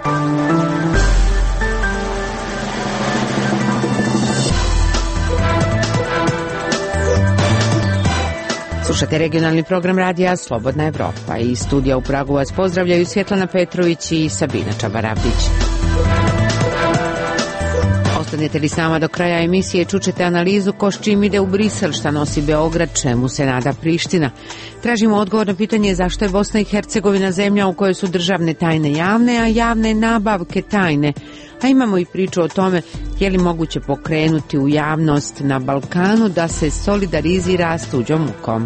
Slušate regionalni program radija Slobodna Evropa. Iz studija u Pragu vas pozdravljaju Svjetlana Petrović i Sabina Čabarabić. Ostanete li s nama do kraja emisije, čućete analizu ko s čim ide u Brisel, šta nosi Beograd, čemu se nada Priština. Tražimo odgovor na pitanje zašto je Bosna i Hercegovina zemlja u kojoj su državne tajne javne, a javne nabavke tajne. A imamo i priču o tome je li moguće pokrenuti u javnost na Balkanu da se solidarizira s tuđom mukom.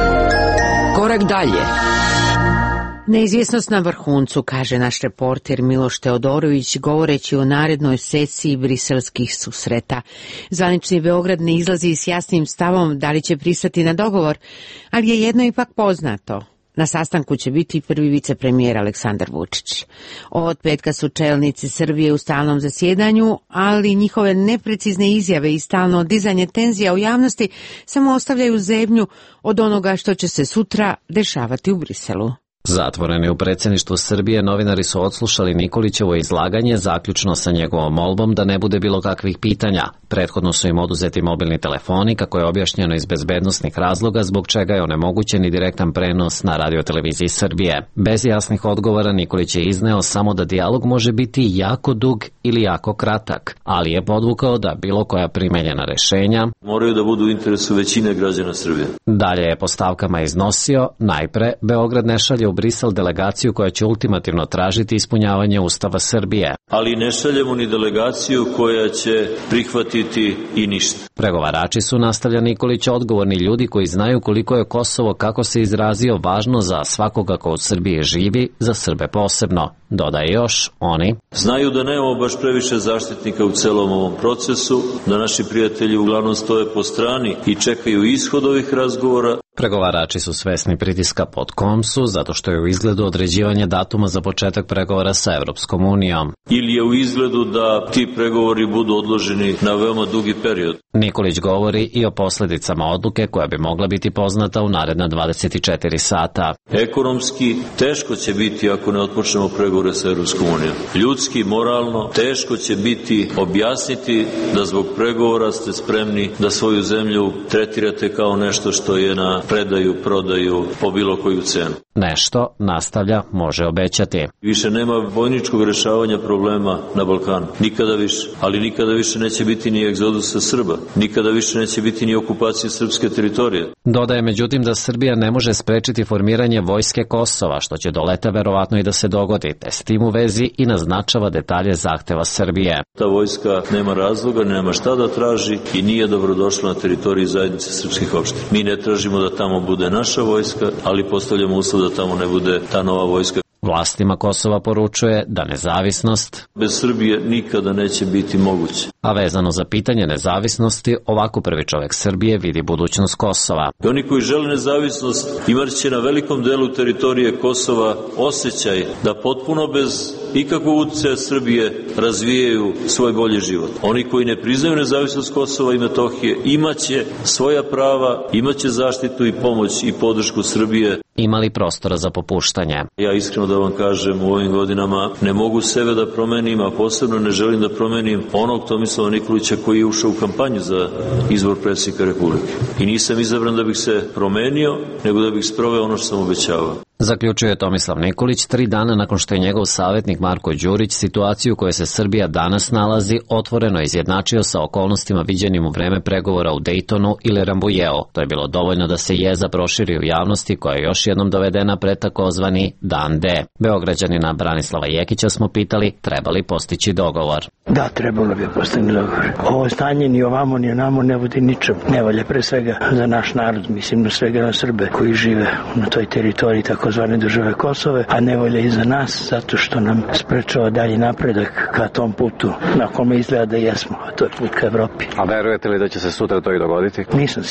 Korak dalje. Neizvjesnost na vrhuncu, kaže naš reporter Miloš Teodorović govoreći o narednoj sesiji briselskih susreta. Zvanični Beograd ne izlazi s jasnim stavom da li će pristati na dogovor, ali je jedno ipak poznato. Na sastanku će biti prvi vicepremijer Aleksandar Vučić. Od petka su čelnici Srbije u stalnom zasjedanju, ali njihove neprecizne izjave i stalno dizanje tenzija u javnosti samo ostavljaju zebnju od onoga što će se sutra dešavati u Briselu. Zatvoreni u predsjedništvu Srbije, novinari su odslušali Nikolićevo izlaganje zaključno sa njegovom molbom da ne bude bilo kakvih pitanja. Prethodno su im oduzeti mobilni telefoni, kako je objašnjeno iz bezbednosnih razloga, zbog čega je onemogućen i direktan prenos na radioteleviziji Srbije. Bez jasnih odgovora Nikolić je izneo samo da dijalog može biti jako dug ili jako kratak, ali je podvukao da bilo koja primenjena rešenja moraju da budu u interesu većine građana Srbije. Dalje je po stavkama iznosio, najpre, Beograd ne šalje u Brisel delegaciju koja će ultimativno tražiti ispunjavanje Ustava Srbije. Ali ne šaljemo ni delegaciju koja će prihvatiti i ništa. Pregovarači su, nastavlja Nikolić, odgovorni ljudi koji znaju koliko je Kosovo, kako se izrazio, važno za svakoga ko u Srbiji živi, za Srbe posebno. Dodaje još, oni znaju da nemamo baš previše zaštitnika u celom ovom procesu, da naši prijatelji uglavnom stoje po strani i čekaju ishod ovih razgovora. Pregovarači su svesni pritiska pod KOMSU zato što je u izgledu određivanje datuma za početak pregovora sa Evropskom unijom. Ili je u izgledu da ti pregovori budu odloženi na veoma dugi period. Nikolić govori i o posljedicama odluke koja bi mogla biti poznata u naredna 24 sata. Ekonomski teško će biti ako ne otpočnemo pregovore sa Evropskom unijom. Ljudski, moralno, teško će biti objasniti da zbog pregovora ste spremni da svoju zemlju tretirate kao nešto što je na predaju, prodaju po bilo koju cenu. Nešto, nastavlja, može obećati. Više nema vojničkog rešavanja problema na Balkanu. Nikada više. Ali nikada više neće biti ni egzodusa Srba. Nikada više neće biti ni okupacije srpske teritorije. Dodaje međutim da Srbija ne može sprečiti formiranje vojske Kosova, što će do leta verovatno i da se dogodi, te s tim u vezi i naznačava detalje zahteva Srbije. Ta vojska nema razloga, nema šta da traži i nije dobrodošla na teritoriji zajednice srpskih opština. Mi ne tražimo da tamo bude naša vojska, ali postavljamo uslov da tamo ne bude ta nova vojska. Vlastima Kosova poručuje da nezavisnost bez Srbije nikada neće biti moguće. A vezano za pitanje nezavisnosti, ovako prvi čovjek Srbije vidi budućnost Kosova. I oni koji žele nezavisnost imat će na velikom delu teritorije Kosova osjećaj da potpuno bez ikakvog uticaja Srbije razvijaju svoj bolji život. Oni koji ne priznaju nezavisnost Kosova i Metohije imaće svoja prava, imaće zaštitu i pomoć i podršku Srbije. Imali prostora za popuštanje. Ja iskreno da vam kažem, u ovim godinama ne mogu sebe da promenim, a posebno ne želim da promenim onog Tomislava Nikolića koji je ušao u kampanju za izbor predsjednika Republike. I nisam izabran da bih se promenio, nego da bih sproveo ono što sam obećavao. Zaključuje Tomislav Nikolić 3 dana nakon što je njegov savjetnik Marko Đurić situaciju u kojoj se Srbija danas nalazi otvoreno izjednačio sa okolnostima viđenim u vreme pregovora u Dejtonu ili Rambujeu. To je bilo dovoljno da se jeza proširi u javnosti koja je još jednom dovedena pred takozvani Dan D. Beograđanina Branislava Jekića smo pitali treba li postići dogovor. Da, trebalo bi postići dogovor. Ovo stanje ni ovamo ni onamo ne vodi ničem. Ne valja pre svega za naš narod, mislim na svega na Srbe koji žive na toj teritoriji takozvane države Kosove, a ne volja i za nas zato što nam sprečava dalji napredak ka tom putu na kome izgleda da jesmo, a to je put ka Evropi. A verujete li da će se sutra to i dogoditi? Nisam siguran.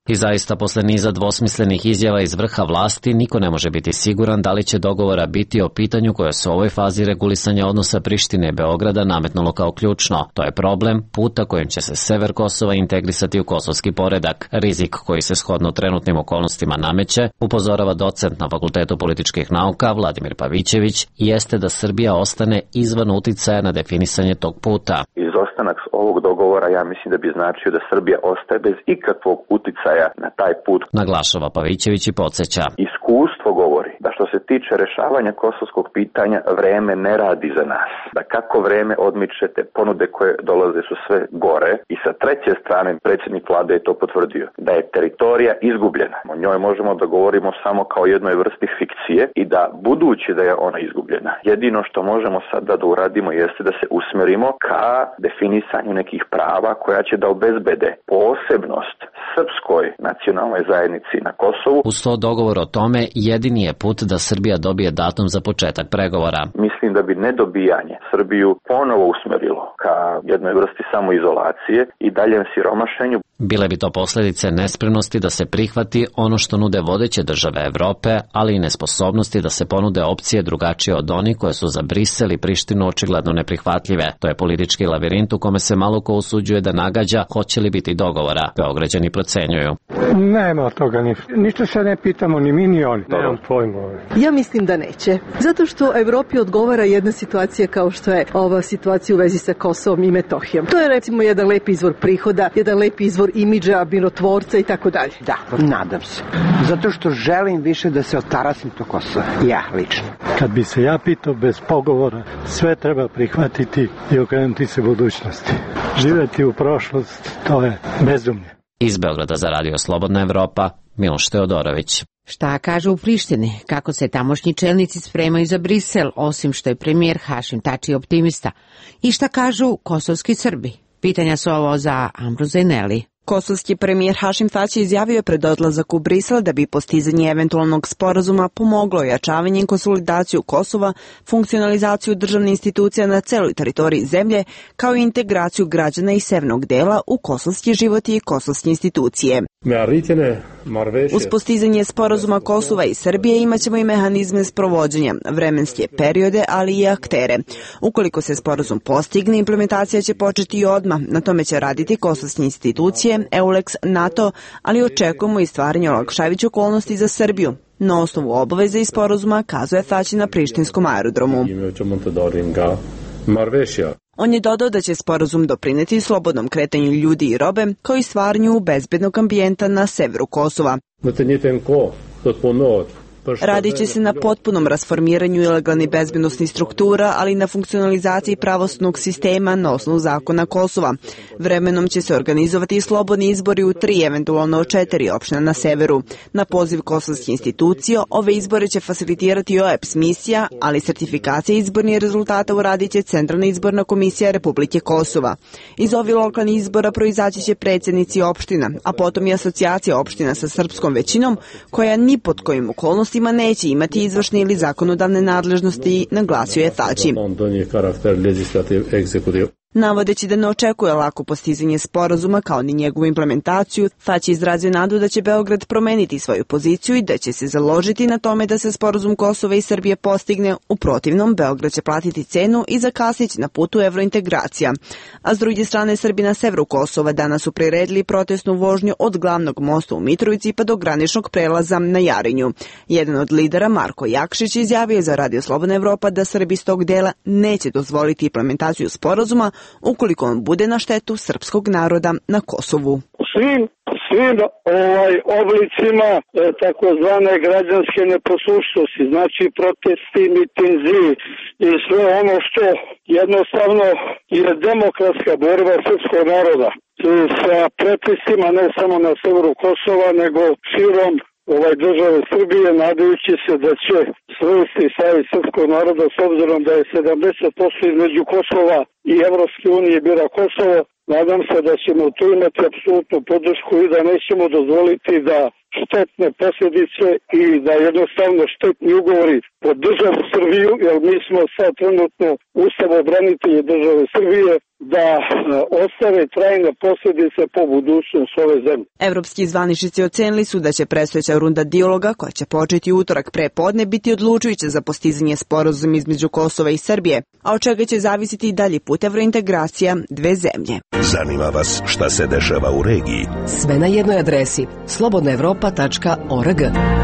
I zaista, posle niza dvosmislenih izjava iz vrha vlasti, niko ne može biti siguran da li će dogovora biti o pitanju koje se u ovoj fazi regulisanja odnosa Prištine i Beograda nametnulo kao ključno. To je problem puta kojim će se sever Kosova integrisati u kosovski poredak. Rizik koji se shodno trenutnim okolnostima nameće, upozorava docent na Fakultetu političkih nauka Vladimir Pavićević, jeste da Srbija ostane izvan uticaja na definisanje tog puta. Izostanak ovog dogovora, ja mislim da bi značio da Srbija ostaje bez ikakvog uticaja na taj put. Naglašava Pavićević i podsjeća. Iskustvo govori da što se tiče rešavanja kosovskog pitanja, vreme ne radi za nas. Da kako vreme odmičete, ponude koje dolaze su sve gore i sa treće strane predsjednik vlade je to potvrdio. Da je teritorija izgubljena. O njoj možemo da govorimo samo kao jednoj vrsti fikcije i da budući da je ona izgubljena. Jedino što možemo sada da uradimo jeste da se usmerimo ka definisanju nekih prava koja će da obezbede posebnost srpskoj nacionalnoj zajednici na Kosovu. Uz to dogovor o tome jedini je put da Srbija dobije datum za početak pregovora. Mislim da bi nedobijanje Srbiju ponovo usmerilo ka jednoj vrsti samoizolacije i daljem siromašenju. Bile bi to posljedice nespremnosti da se prihvati ono što nude vodeće države Evrope, ali i nesposobnosti da se ponude opcije drugačije od onih koje su za Brisel i Prištinu očigledno neprihvatljive. To je politički lavirint u kome se malo ko usuđuje da nagađa hoće li biti dogovora. Beograđani procenjuju. Nema toga, ništa se ne pitamo ni mi ni oni. Nemam pojma. Ja mislim da neće. Zato što Evropi odgovara jedna situacija kao što je ova situacija u vezi sa Kosovom i Metohijom. To je recimo jedan lep izvor prihoda, jedan lep izvor imidža, mirotvorca i tako dalje. Da, nadam se. Zato što želim više da se otarasim to Kosova. Ja, lično. Kad bi se ja pitao bez pogovora, sve treba prihvatiti i okrenuti se budućnosti. Živjeti u prošlost, to je bezumlje. Iz Beograda za Radio Slobodna Evropa, Miloš Teodorović. Šta kažu u Prištini? Kako se tamošnji čelnici spremaju za Brisel, osim što je premijer Hašim Tači optimista? I šta kažu kosovski Srbi? Pitanja su ovo za Ambroza i Neli. Kosovski premijer Hašim Tači izjavio je pred odlazak u Brisel da bi postizanje eventualnog sporazuma pomoglo ojačavanje i konsolidaciju Kosova, funkcionalizaciju državnih institucija na celoj teritoriji zemlje, kao i integraciju građana iz severnog dela u kosovski život i kosovske institucije. Uz postizanje sporazuma Kosova i Srbije imaćemo i mehanizme sprovođenja, vremenske periode, ali i aktere. Ukoliko se sporazum postigne, implementacija će početi i odmah. Na tome će raditi kosovske institucije, EULEX, NATO, ali očekujemo i stvaranje olakšavajućih okolnosti za Srbiju. Na osnovu obaveze i sporazuma, kazuje Tači na prištinskom aerodromu. On je dodao da će sporazum doprineti slobodnom kretanju ljudi i robe, kao i stvaranju bezbednog ambijenta na severu Kosova. Radit će se na potpunom rasformiranju ilegalnih bezbednosnih struktura, ali i na funkcionalizaciji pravosudnog sistema na osnovu zakona Kosova. Vremenom će se organizovati i slobodni izbori u 3, eventualno 4 opština na severu. Na poziv kosovskih institucija, ove izbore će facilitirati OEBS misija, ali sertifikacija izbornih rezultata uradit će Centralna izborna komisija Republike Kosova. Iz ovih lokalnih izbora proizaći će predsjednici opština, a potom i asocijacija opština sa srpskom većinom, koja ni pod kojim okolnostima neće imati izvršne ili zakonodavne nadležnosti, naglasio je Tači. Navodeći da ne očekuje lako postizanje sporazuma kao ni njegovu implementaciju, Tači izrazio nadu da će Beograd promeniti svoju poziciju i da će se založiti na tome da se sporazum Kosova i Srbije postigne. U protivnom, Beograd će platiti cenu i zakasniti na putu evrointegracija. A s druge strane, Srbi na severu Kosova danas su priredili protestnu vožnju od glavnog mosta u Mitrovici pa do graničnog prelaza na Jarinju. Jedan od lidera, Marko Jakšić, izjavio za Radio Slobodna Evropa da Srbi s tog dela neće dozvoliti implementaciju sporazuma ukoliko on bude na štetu srpskog naroda na Kosovu. Svim oblicima takozvane građanske neposlušnosti, znači protesti, mitinzi i sve ono što jednostavno je demokratska borba srpskog naroda sa protestima ne samo na severu Kosova nego širom države Srbije, nadajući se da će svesti stavi srpskog naroda s obzirom da je 70% između Kosova i Evropske unije bira Kosovo. Nadam se da ćemo tu imati apsolutnu podršku i da nećemo dozvoliti da štetne posljedice i da jednostavno štetni ugovori po državu Srbiju, jer mi smo sad trenutno ustavobranitelji države Srbije, da ostave trajne posljedice po budućnost ove zemlje. Evropski zvaničnici ocenili su da će predstojeća runda dijaloga, koja će početi u utorak pre podne, biti odlučujuća za postizanje sporazuma između Kosova i Srbije, a od čega će zavisiti i dalji put evrointegracija dve zemlje. Zanima vas šta se dešava u regiji? Sve na jednoj adresi slobodnaevropa.org.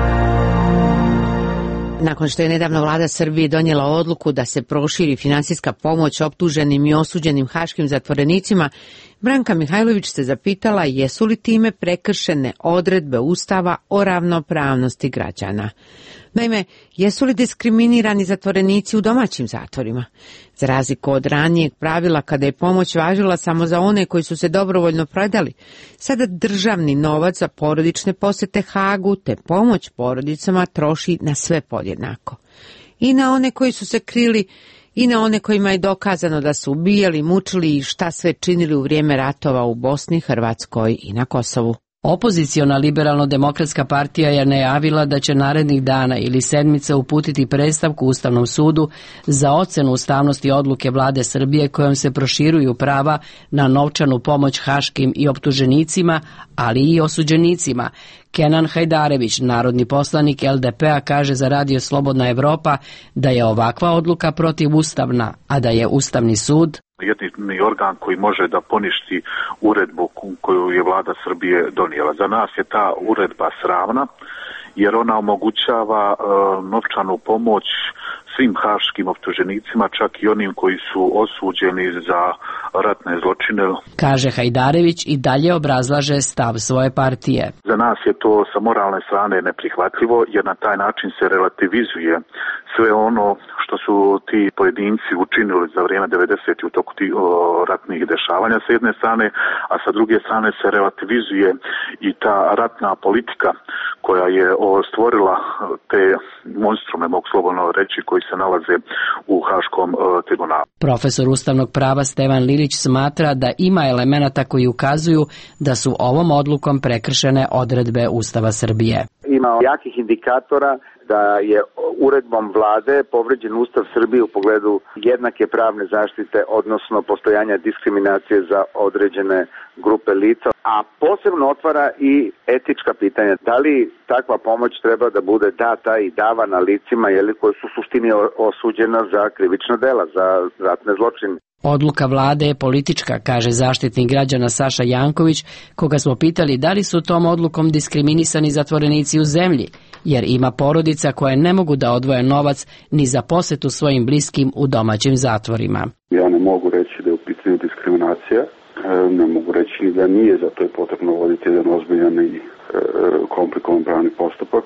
Nakon što je nedavno vlada Srbije donijela odluku da se proširi finansijska pomoć optuženim i osuđenim haškim zatvorenicima, Branka Mihajlović se zapitala jesu li time prekršene odredbe Ustava o ravnopravnosti građana. Naime, jesu li diskriminirani zatvorenici u domaćim zatvorima? Za razliku od ranijeg pravila kada je pomoć važila samo za one koji su se dobrovoljno predali, sada državni novac za porodične posete Hagu te pomoć porodicama troši na sve podjednako. I na one koji su se krili i na one kojima je dokazano da su ubijali, mučili i šta sve činili u vrijeme ratova u Bosni, Hrvatskoj i na Kosovu. Opoziciona liberalno-demokratska partija je najavila da će narednih dana ili sedmica uputiti predstavku Ustavnom sudu za ocenu ustavnosti odluke vlade Srbije kojom se proširuju prava na novčanu pomoć haškim i optuženicima, ali i osuđenicima. Kenan Hajdarević, narodni poslanik LDP-a, kaže za Radio Slobodna Evropa da je ovakva odluka protivustavna, a da je Ustavni sud jedini organ koji može da poništi uredbu koju je vlada Srbije donijela. Za nas je ta uredba sramna jer ona omogućava novčanu pomoć svim haškim optuženicima, čak i onim koji su osuđeni za ratne zločine. Kaže Hajdarević i dalje obrazlaže stav svoje partije. Za nas je to sa moralne strane neprihvatljivo jer na taj način se relativizuje sve ono što su ti pojedinci učinili za vrijeme 90. u toku tih ratnih dešavanja sa jedne strane, a sa druge strane se relativizuje i ta ratna politika koja je stvorila te monstrume, mogu slobodno reći, koji se nalaze u Haškom tribunalu. Profesor ustavnog prava Stevan Lilić smatra da ima elemenata koji ukazuju da su ovom odlukom prekršene odredbe Ustava Srbije. Ima jakih indikatora da je uredbom vlade povređen Ustav Srbije u pogledu jednake pravne zaštite, odnosno postojanja diskriminacije za određene grupe lica, a posebno otvara i etička pitanja. Da li takva pomoć treba da bude data i davana licima koji su u suštini osuđena za krivična dela, za ratne zločine? Odluka vlade je politička, kaže zaštitnik građana Saša Janković, koga smo pitali da li su tom odlukom diskriminisani zatvorenici u zemlji, jer ima porodica koje ne mogu da odvoje novac ni za posetu svojim bliskim u domaćim zatvorima. Ja ne mogu reći da je u pitanju diskriminacija, ne mogu reći ni da nije, zato je potrebno voditi jedan ozbiljan i komplikovan pravni postupak,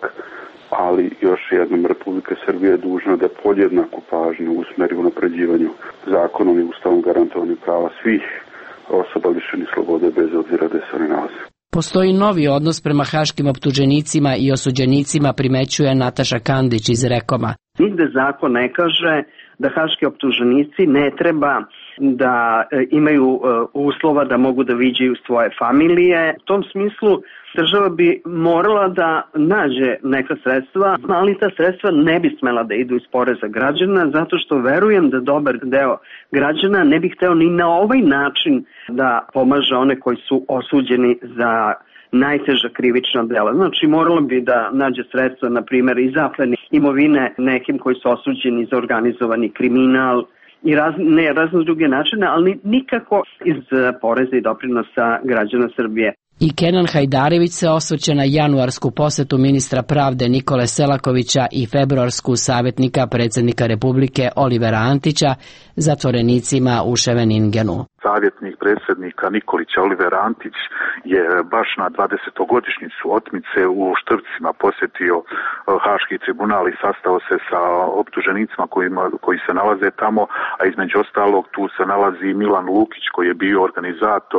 ali još jednom Republika Srbija je dužna da podjednaku pažnju usmeri u napređivanju zakonom i ustavom garantovanih prava svih osoba lišenih slobode bez obzira gde se oni nalaze. Postoji novi odnos prema haškim optuženicima i osuđenicima, primećuje Nataša Kandić iz Rekoma. Nigde zakon ne kaže da haški optuženici ne treba da imaju uslova da mogu da viđaju svoje familije. U tom smislu država bi morala da nađe neka sredstva, ali ta sredstva ne bi smela da idu iz poreza građana, zato što verujem da dobar deo građana ne bi hteo ni na ovaj način da pomaže one koji su osuđeni za najteža krivična dela. Znači, moralo bi da nađe sredstva, na primjer, i zapleni imovine nekim koji su osuđeni za organizovani kriminal i razne druge načine, ali nikako iz poreza i doprinosa građana Srbije. I Kenan Hajdarević se osvrće na januarsku posetu ministra pravde Nikole Selakovića i februarsku savjetnika predsjednika Republike Olivera Antića zatvorenicima u Ševeningenu. Savjetnik predsjednika Nikolića Oliver Antić je baš na 20-godišnjicu otmice u Štrpcima posjetio Haški tribunal i sastao se sa optuženicima koji se nalaze tamo, a između ostalog tu se nalazi Milan Lukić koji je bio organizator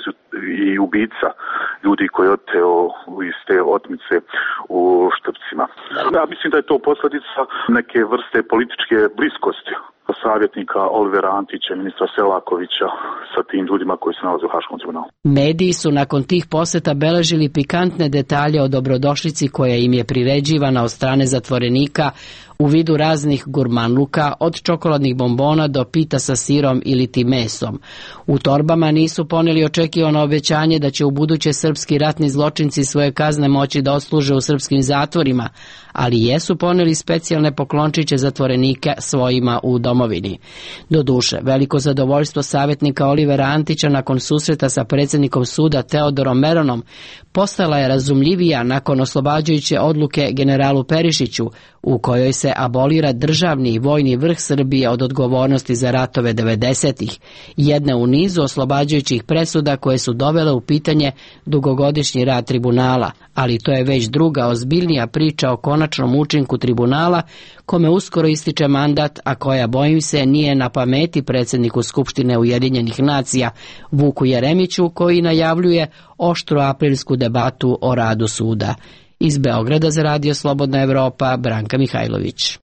i ubica ljudi koji je oteo iz te otmice u Štrpcima. Ja mislim da je to posljedica neke vrste političke bliskosti savjetnika Olivera Antića i ministra Selakovića sa tim ljudima koji se nalaze u Haškom tribunalu. Mediji su nakon tih poseta beležili pikantne detalje o dobrodošlici koja im je priređivana od strane zatvorenika u vidu raznih gurmanluka, od čokoladnih bombona do pita sa sirom ili ti mesom. U torbama nisu poneli očekivano obećanje da će u buduće srpski ratni zločinci svoje kazne moći da odsluže u srpskim zatvorima, ali jesu poneli specijalne poklončiće zatvorenika svojima u domovini. Doduše, veliko zadovoljstvo savjetnika Olivera Antića nakon susreta sa predsjednikom suda Teodorom Meronom postala je razumljivija nakon oslobađajuće odluke generalu Perišiću, u kojoj se abolira državni i vojni vrh Srbije od odgovornosti za ratove 90-ih, jedne u nizu oslobađajućih presuda koje su dovele u pitanje dugogodišnji rad tribunala, ali to je već druga ozbiljnija priča o konačnom učinku tribunala, kome uskoro ističe mandat, a koja, bojim se, nije na pameti predsjedniku Skupštine Ujedinjenih nacija Vuku Jeremiću, koji najavljuje oštru aprilsku debatu o radu suda. Iz Beograda za Radio Slobodna Evropa, Branka Mihajlović.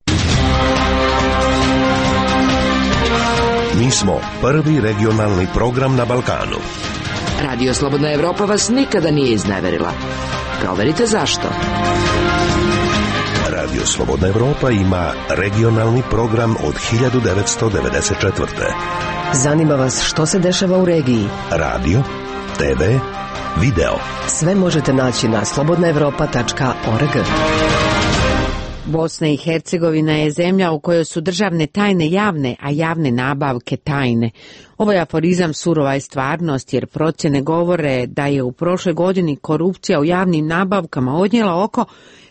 Mi smo prvi regionalni program na Balkanu. Radio Slobodna Evropa vas nikada nije izneverila. Proverite zašto. Radio Slobodna Evropa ima regionalni program od 1994. Zanima vas što se dešava u regiji? Radio, TV, video. Sve možete naći na slobodnaevropa.org. Bosna i Hercegovina je zemlja u kojoj su državne tajne javne, a javne nabavke tajne. Ovaj aforizam surova je stvarnost, jer procjene govore da je u prošloj godini korupcija u javnim nabavkama odnijela oko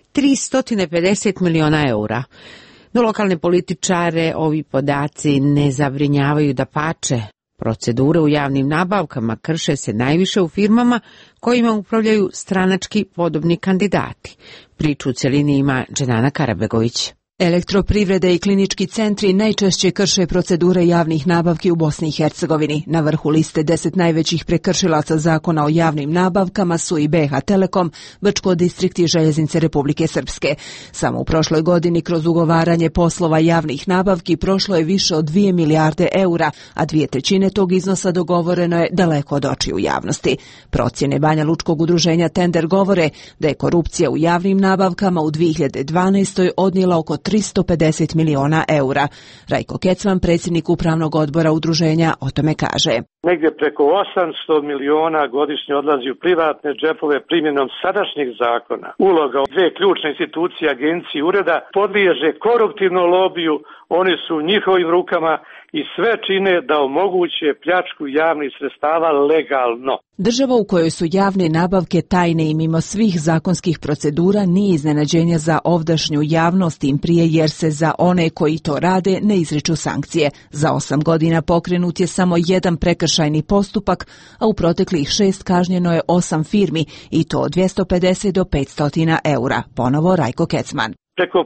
350 miliona eura. No lokalne političare ovi podaci ne zabrinjavaju, dapače. Procedure u javnim nabavkama krše se najviše u firmama kojima upravljaju stranački podobni kandidati. Priču u cjelini ima Dženana Karabegović. Elektroprivrede i klinički centri najčešće krše procedure javnih nabavki u Bosni i Hercegovini. Na vrhu liste 10 najvećih prekršilaca zakona o javnim nabavkama su i BH Telekom, Brčko distrikt i Željeznice Republike Srpske. Samo u prošloj godini kroz ugovaranje poslova javnih nabavki prošlo je više od 2 milijarde eura, a 2/3 tog iznosa dogovoreno je daleko od očiju javnosti. Procjene Banja Lučkog udruženja Tender govore da je korupcija u javnim nabavkama u 2012. odnijela oko 350 miliona eura. Rajko Kecman, predsjednik upravnog odbora udruženja, o tome kaže. Negdje preko 800 miliona godišnje odlazi u privatne džepove primjenom sadašnjeg zakona. Uloga dve ključne institucije, agencije i ureda podliježe koruptivnom lobiju, oni su u njihovim rukama i sve čine da omoguće pljačku javnih sredstava legalno. Država u kojoj su javne nabavke tajne i mimo svih zakonskih procedura nije iznenađenje za ovdašnju javnost, tim prije jer se za one koji to rade ne izriču sankcije. Za 8 godina pokrenut je samo jedan prekršajni postupak, a u proteklih 6 kažnjeno je 8 firmi i to od 250 do 500 eura. Ponovo Rajko Kecman. Preko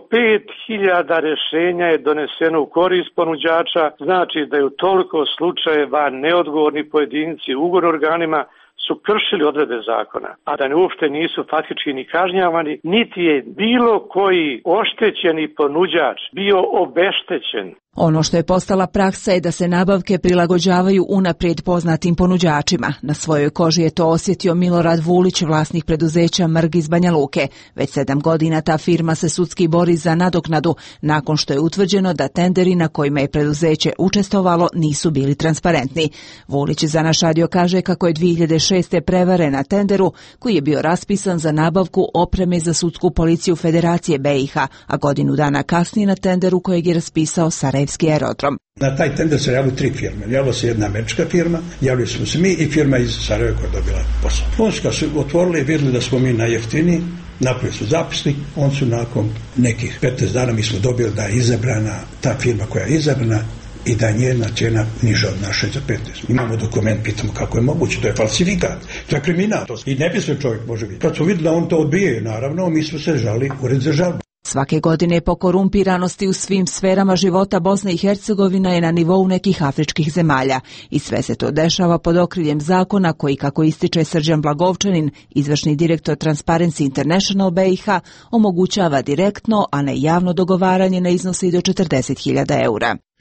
5.000 rješenja je doneseno u korist ponuđača, znači da je u toliko slučajeva neodgovorni pojedinci u ugovornim organima su kršili odredbe zakona, a da ne uopšte nisu faktički ni kažnjavani, niti je bilo koji oštećeni ponuđač bio obeštećen. Ono što je postala praksa je da se nabavke prilagođavaju unaprijed poznatim ponuđačima. Na svojoj koži je to osjetio Milorad Vulić, vlasnik preduzeća Mrg iz Banja Luke. Već 7 godina ta firma se sudski bori za nadoknadu, nakon što je utvrđeno da tenderi na kojima je preduzeće učestvovalo nisu bili transparentni. Vulić za naš radio kaže kako je 2006. prevaren na tenderu koji je bio raspisan za nabavku opreme za sudsku policiju Federacije BiH, a godinu dana kasnije na tenderu kojeg je raspisao Sarajevski aerodrom. Na taj tender se javili 3 firme. Javila se jedna američka firma, javili smo se mi i firma iz Sarajeva koja je dobila posao. Oni su otvorili i vidjeli da smo mi najjeftiniji, napravili su zapisnik, on su nakon nekih 15 dana mi smo dobili da je izabrana ta firma koja je izabrana i da je njena cijena niža od naše za 15. Imamo dokument, pitamo kako je moguće, to je falsifikat, to je kriminal. I nepismen čovjek može biti. Kad su vidjeli da on to odbije, naravno, mi smo se žali ured za žalbu. Svake godine po korumpiranosti u svim sferama života Bosna i Hercegovina je na nivou nekih afričkih zemalja i sve se to dešava pod okriljem zakona koji, kako ističe Srđan Blagovčanin, izvršni direktor Transparency International BiH, omogućava direktno, a ne javno dogovaranje na iznosi do 40.000 eura.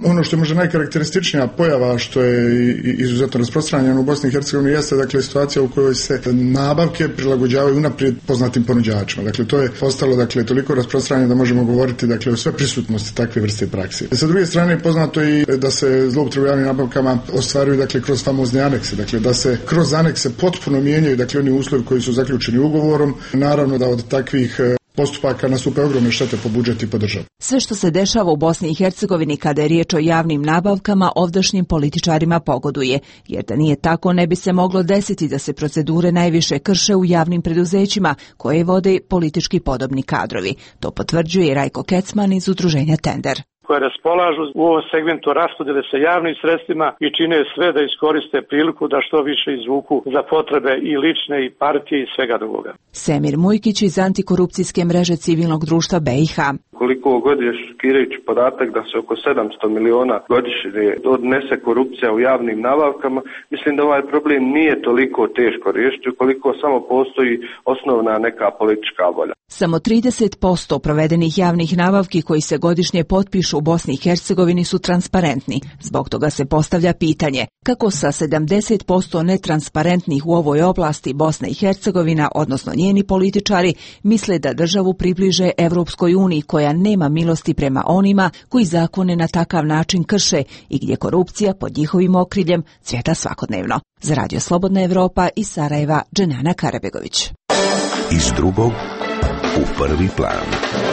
Ono što je možda najkarakterističnija pojava, što je izuzetno rasprostranjeno u Bosni i Hercegovini, jeste dakle situacija u kojoj se nabavke prilagođavaju unaprijed poznatim ponuđačima. Dakle, to je postalo dakle toliko rasprostranjeno da možemo govoriti dakle o sve prisutnosti takve vrste praksi. Sa druge strane, poznato je i da se zloupotrebe javnim nabavkama ostvaruju dakle kroz famozne anekse, dakle da se kroz anekse potpuno mijenjaju dakle oni uslovi koji su zaključeni ugovorom. Naravno da od takvih postupaka nastupe ogromne štete po budžet i po državu. Sve što se dešava u Bosni i Hercegovini kada je riječ o javnim nabavkama ovdašnjim političarima pogoduje, jer da nije tako ne bi se moglo desiti da se procedure najviše krše u javnim preduzećima koje vode politički podobni kadrovi. To potvrđuje i Rajko Kecman iz udruženja Tender, koje raspolažu u ovom segmentu raspodjele sa javnim sredstvima i čine sve da iskoriste priliku da što više izvuku za potrebe i lične i partije i svega drugoga. Semir Mujkić iz antikorupcijske mreže civilnog društva BiH. Koliko god je šokirajući podatak da se oko 700 miliona godišnje odnese korupcija u javnim nabavkama, mislim da ovaj problem nije toliko teško riješiti koliko samo postoji osnovna neka politička volja. Samo 30% provedenih javnih nabavki koji se godišnje potpišu u Bosni i Hercegovini su transparentni. Zbog toga se postavlja pitanje kako sa 70% netransparentnih u ovoj oblasti Bosna i Hercegovina, odnosno njeni političari, misle da državu približe Evropskoj uniji koja nema milosti prema onima koji zakone na takav način krše i gdje korupcija pod njihovim okriljem cvjeta svakodnevno. Za Radio Slobodna Evropa iz Sarajeva, Dženana Karabegović. Iz drugog u prvi plan.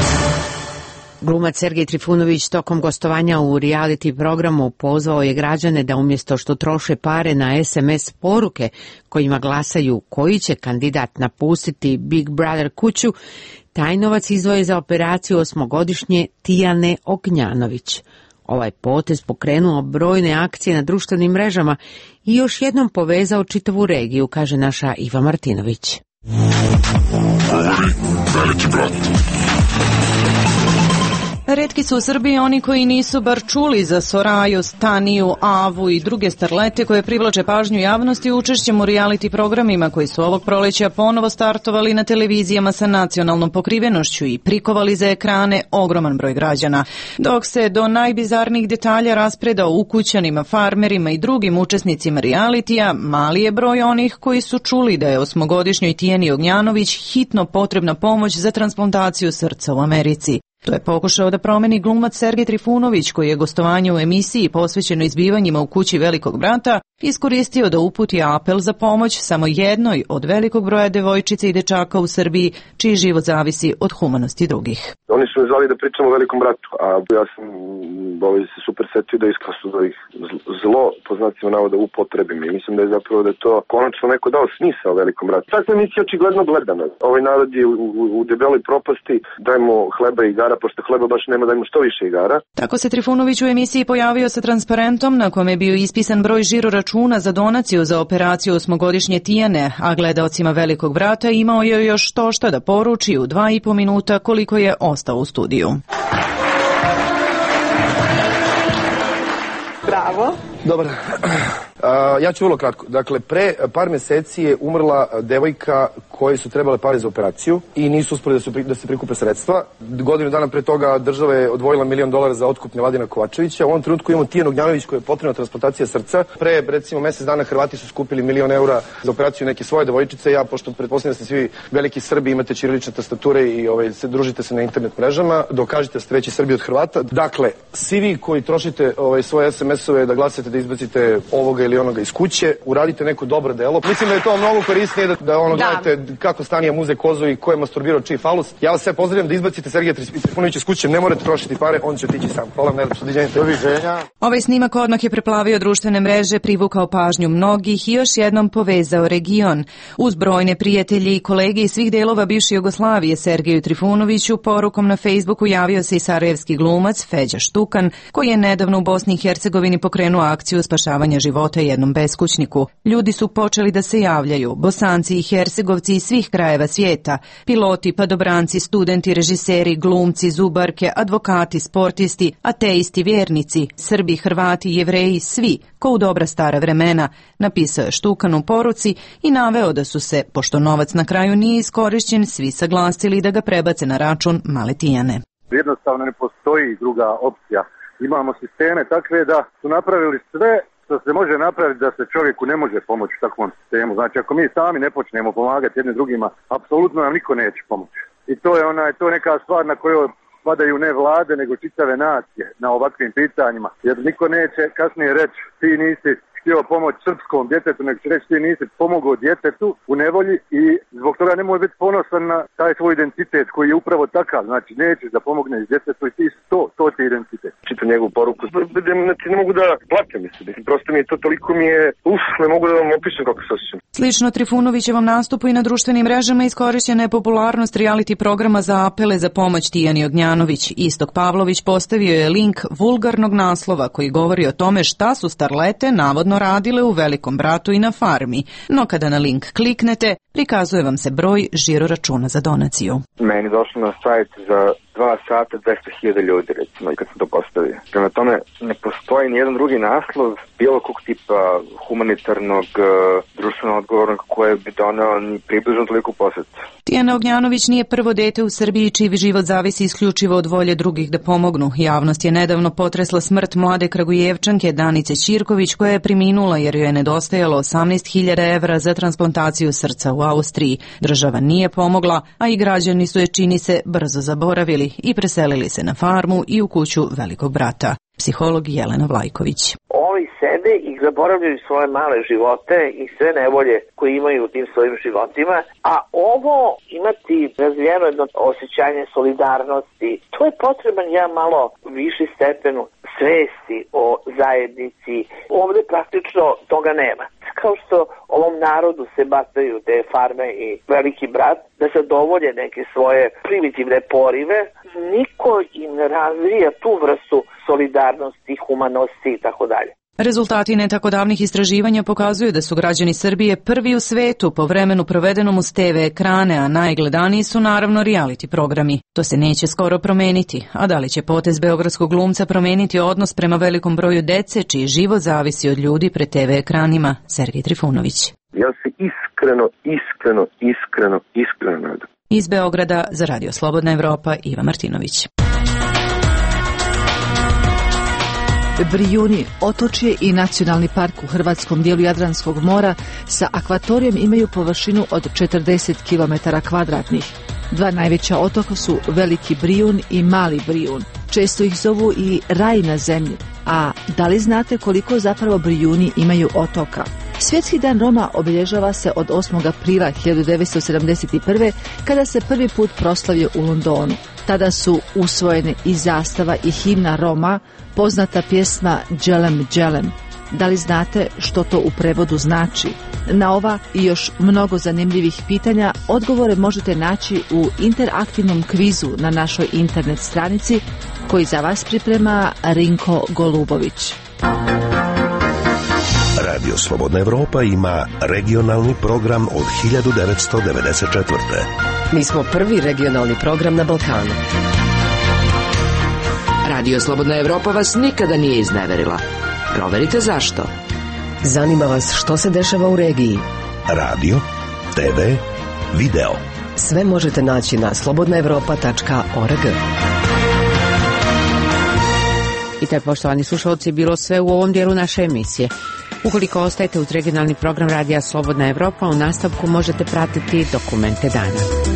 Glumac Sergej Trifunović tokom gostovanja u reality programu pozvao je građane da umjesto što troše pare na SMS poruke kojima glasaju koji će kandidat napustiti Big Brother kuću, taj novac izdvoje za operaciju 8-godišnje Tijane Ognjanović. Ovaj potez pokrenuo brojne akcije na društvenim mrežama i još jednom povezao čitavu regiju, kaže naša Iva Martinović. Govori veliki brat. Retki su u Srbiji oni koji nisu bar čuli za Soraju, Staniju, Avu i druge starlete koje privlače pažnju javnosti učešćem u reality programima koji su ovog proleća ponovo startovali na televizijama sa nacionalnom pokrivenošću i prikovali za ekrane ogroman broj građana. Dok se do najbizarnijih detalja raspredao ukućanima, farmerima i drugim učesnicima realitija, mali je broj onih koji su čuli da je 8-godišnjoj Tijani Ognjanović hitno potrebna pomoć za transplantaciju srca u Americi. To je pokušao da promeni glumac Sergej Trifunović, koji je gostovanje u emisiji posvećeno izbivanjima u kući Velikog brata iskoristio da uputi apel za pomoć samo jednoj od velikog broja devojčica i dečaka u Srbiji, čiji život zavisi od humanosti drugih. Oni su me zvali da pričamo o Velikom bratu, a ja sam se super setio da iskastu da ih zlo, po znacima navoda, upotrebim. I mislim da je zapravo da je to konačno neko dao smisao Velikom bratu. Takva emisija očigledno gledana. Ovaj narod je u debeloj propasti, dajmo hleba i igara, pošto hleba baš nema, dajmo što više igara. Tako se Trifunović u emisiji pojavio sa transparentom na kome je bio ispisan broj žiroračuna za donaciju za operaciju 8-godišnje Tijane, a gledaocima Velikog brata imao je još to šta da poruči u 2,5 minuta koliko je ostao u studiju. Bravo. Dobar. Ja ću vrlo kratko. Dakle, pre par mjeseci je umrla devojka koje su trebale pare za operaciju i nisu uspjeli da se prikupe sredstva. Godinu dana pre toga država je odvojila $1 milion za otkup Miladina Kovačevića. U ovom trenutku imamo Tijanu Ognjanović koja je potrebna transplantacija srca. Pre, recimo, mjesec dana Hrvati su skupili $1 milion za operaciju neke svoje devojčice. Ja, pošto pretpostavljam da ste svi veliki Srbi, imate ćirilične tastature i družite se na internet mrežama, dokažite da ste veći Srbi od Hrvata. Dakle, svi vi koji trošite svoje SMS-ove da glasate da izbacite ovoga ili onoga iz kuće, uradite neko dobro delo. Mislim da je to mnogo korisnije da gledate kako Stanija muze kozu i ko je masturbirao čiji falus. Ja vas sve pozdravljam da izbacite Sergeja Trifunovića iz kuće, ne morate trošiti pare, on će otići sam. Hvala vam najlepše, doviđenja. Ovaj snimak odmah je preplavio društvene mreže, privukao pažnju mnogih i još jednom povezao region. Uz brojne prijatelji i kolege iz svih delova bivše Jugoslavije Sergeju Trifunoviću porukom na Facebooku javio se i sarajevski glumac Feđa Štukan, koji je nedavno u Bosni i Hercegovini pokrenuo akciju spašavanja života jednom beskućniku. Ljudi su počeli da se javljaju, Bosanci i Hercegovci iz svih krajeva svijeta, piloti, padobranci, studenti, režiseri, glumci, zubarke, advokati, sportisti, ateisti, vjernici, Srbi, Hrvati, Jevreji, svi, ko u dobra stara vremena, napisao je Štukan u poruci i naveo da su se, pošto novac na kraju nije iskorišćen, svi saglasili da ga prebace na račun male Tijane. Jednostavno ne postoji druga opcija imamo sisteme takve da su napravili sve što se može napraviti da se čovjeku ne može pomoći u takvom sistemu. Znači ako mi sami ne počnemo pomagati jednim drugima, apsolutno nam niko neće pomoći. I to je neka stvar na kojoj padaju ne vlade nego čitave nacije na ovakvim pitanjima. Jer niko neće kasnije reći ti nisi htio pomoć srpskom djetetu, nego će reći ti nisi pomogao djetetu u nevolji i zbog toga ne može biti ponosan na taj svoj identitet koji je upravo takav. Znači nećeš da pomogneš djetetu i ti to ti je identitet. Čitam njegovu poruku, znači ne mogu da plaćam mislim, prosto mi je to toliko ne mogu da vam opišem kako se osjećam. Slično Trifunovićevom nastupu i na društvenim mrežama iskorišćena je popularnost reality programa za apele za pomoć Tijani Ognjanović. Istok Pavlović postavio je link vulgarnog naslova koji govori o tome šta su starlete navodno radile u Velikom bratu i na farmi, no kada na link kliknete, prikazuje vam se broj žiro računa za donaciju. Meni došlo na sajt za 2 sata 200.000 ljudi, recimo, i kad sam to postavio. Prema tome, ne postoji nijedan drugi naslov bilo kog tipa humanitarnog, društveno odgovornog koje bi doneo ni približno toliko poseta. Tijana Ognjanović nije prvo dete u Srbiji čiji život zavisi isključivo od volje drugih da pomognu. Javnost je nedavno potresla smrt mlade Kragujevčanke Danice Ćirković koja je preminula jer joj je nedostajalo 18.000 evra za transplantaciju srca u Austriji. Država nije pomogla, a i građani su je, čini se, brzo zaboravili i preselili se na farmu i u kuću Velikog brata. Psiholog Jelena Vlajković. Ovi sede i zaboravljaju svoje male živote i sve nevolje koje imaju u tim svojim životima, a ovo imati razvijeno jedno osjećanje solidarnosti, to je potreban malo viši stepenu svesti o zajednici. Ovde praktično toga nema. Kao što ovom narodu se bacaju te farme i Veliki brat da zadovolje neke svoje primitivne porive, niko im ne razvija tu vrstu solidarnosti, humanosti i tako dalje. Rezultati ne tako davnih istraživanja pokazuju da su građani Srbije prvi u svetu po vremenu provedenom uz TV ekrane, a najgledaniji su naravno reality programi. To se neće skoro promeniti, a da li će potez beogradskog glumca promeniti odnos prema velikom broju dece čiji život zavisi od ljudi pred TV ekranima? Sergej Trifunović. Ja se iskreno nadam. Iz Beograda za Radio Slobodna Evropa Iva Martinović. Brijuni, otočje i nacionalni park u hrvatskom dijelu Jadranskog mora sa akvatorijom imaju površinu od 40 km². 2 najveća otoka su Veliki Brijun i Mali Brijun. Često ih zovu i raj na zemlji. A da li znate koliko zapravo Brijuni imaju otoka? Svjetski dan Roma obilježava se od 8. aprila 1971. kada se prvi put proslavio u Londonu. Tada su usvojene i zastava i himna Roma, poznata pjesma Đelem Đelem. Da li znate što to u prevodu znači? Na ova i još mnogo zanimljivih pitanja odgovore možete naći u interaktivnom kvizu na našoj internet stranici koji za vas priprema Rinko Golubović. Radio Slobodna Evropa ima regionalni program od 1994. Mi smo prvi regionalni program na Balkanu. Radio Slobodna Evropa vas nikada nije izneverila. Proverite zašto. Zanima vas što se dešava u regiji. Radio, TV, video. Sve možete naći na slobodnaevropa.org. I taj, poštovani slušalci, bilo sve u ovom dijelu naše emisije. Ukoliko ostajete uz regionalni program Radija Slobodna Evropa, u nastavku možete pratiti dokumente dana.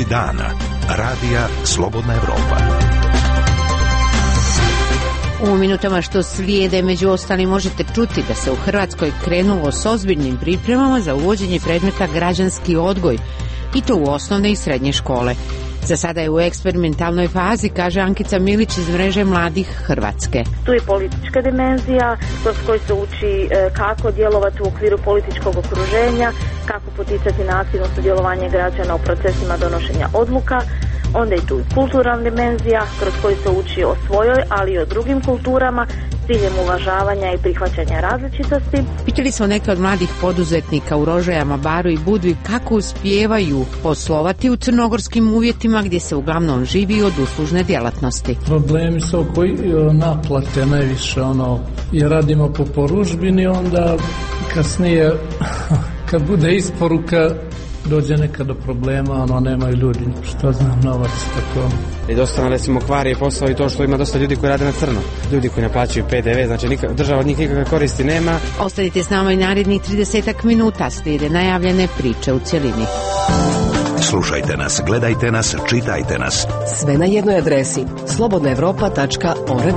Vijesti dana. Radija Slobodna Evropa. U minutama što slijede, među ostalim, možete čuti da se u Hrvatskoj krenulo s ozbiljnim pripremama za uvođenje predmeta građanski odgoj, i to u osnovne i srednje škole. Za sada je u eksperimentalnoj fazi, kaže Ankica Milić iz Mreže mladih Hrvatske. Tu je politička dimenzija, kroz koju se uči kako djelovati u okviru političkog okruženja, kako poticati na aktivno sudjelovanje građana u procesima donošenja odluka. Onda je tu i kulturalna dimenzija, kroz koju se uči o svojoj, ali i o drugim kulturama, s ciljem uvažavanja i prihvaćanja različitosti. Pitali smo neke od mladih poduzetnika u Rožajama, Baru i Budvi kako uspijevaju poslovati u crnogorskim uvjetima gdje se uglavnom živi od uslužne djelatnosti. Problemi su oko naplate najviše, jer radimo po poružbini, onda kasnije kad bude isporuka dođe nekad do problema, nemaju ljudi, što znam, novac, tako. I dosta, recimo, kvari posao i to što ima dosta ljudi koji rade na crno. Ljudi koji ne plaćaju PDV, znači država od njih nikakve koristi nema. Ostanite s nama i narednih 30 minuta, slijede najavljene priče u cjelini. Slušajte nas, gledajte nas, čitajte nas. Sve na jednoj adresi, slobodnaevropa.org.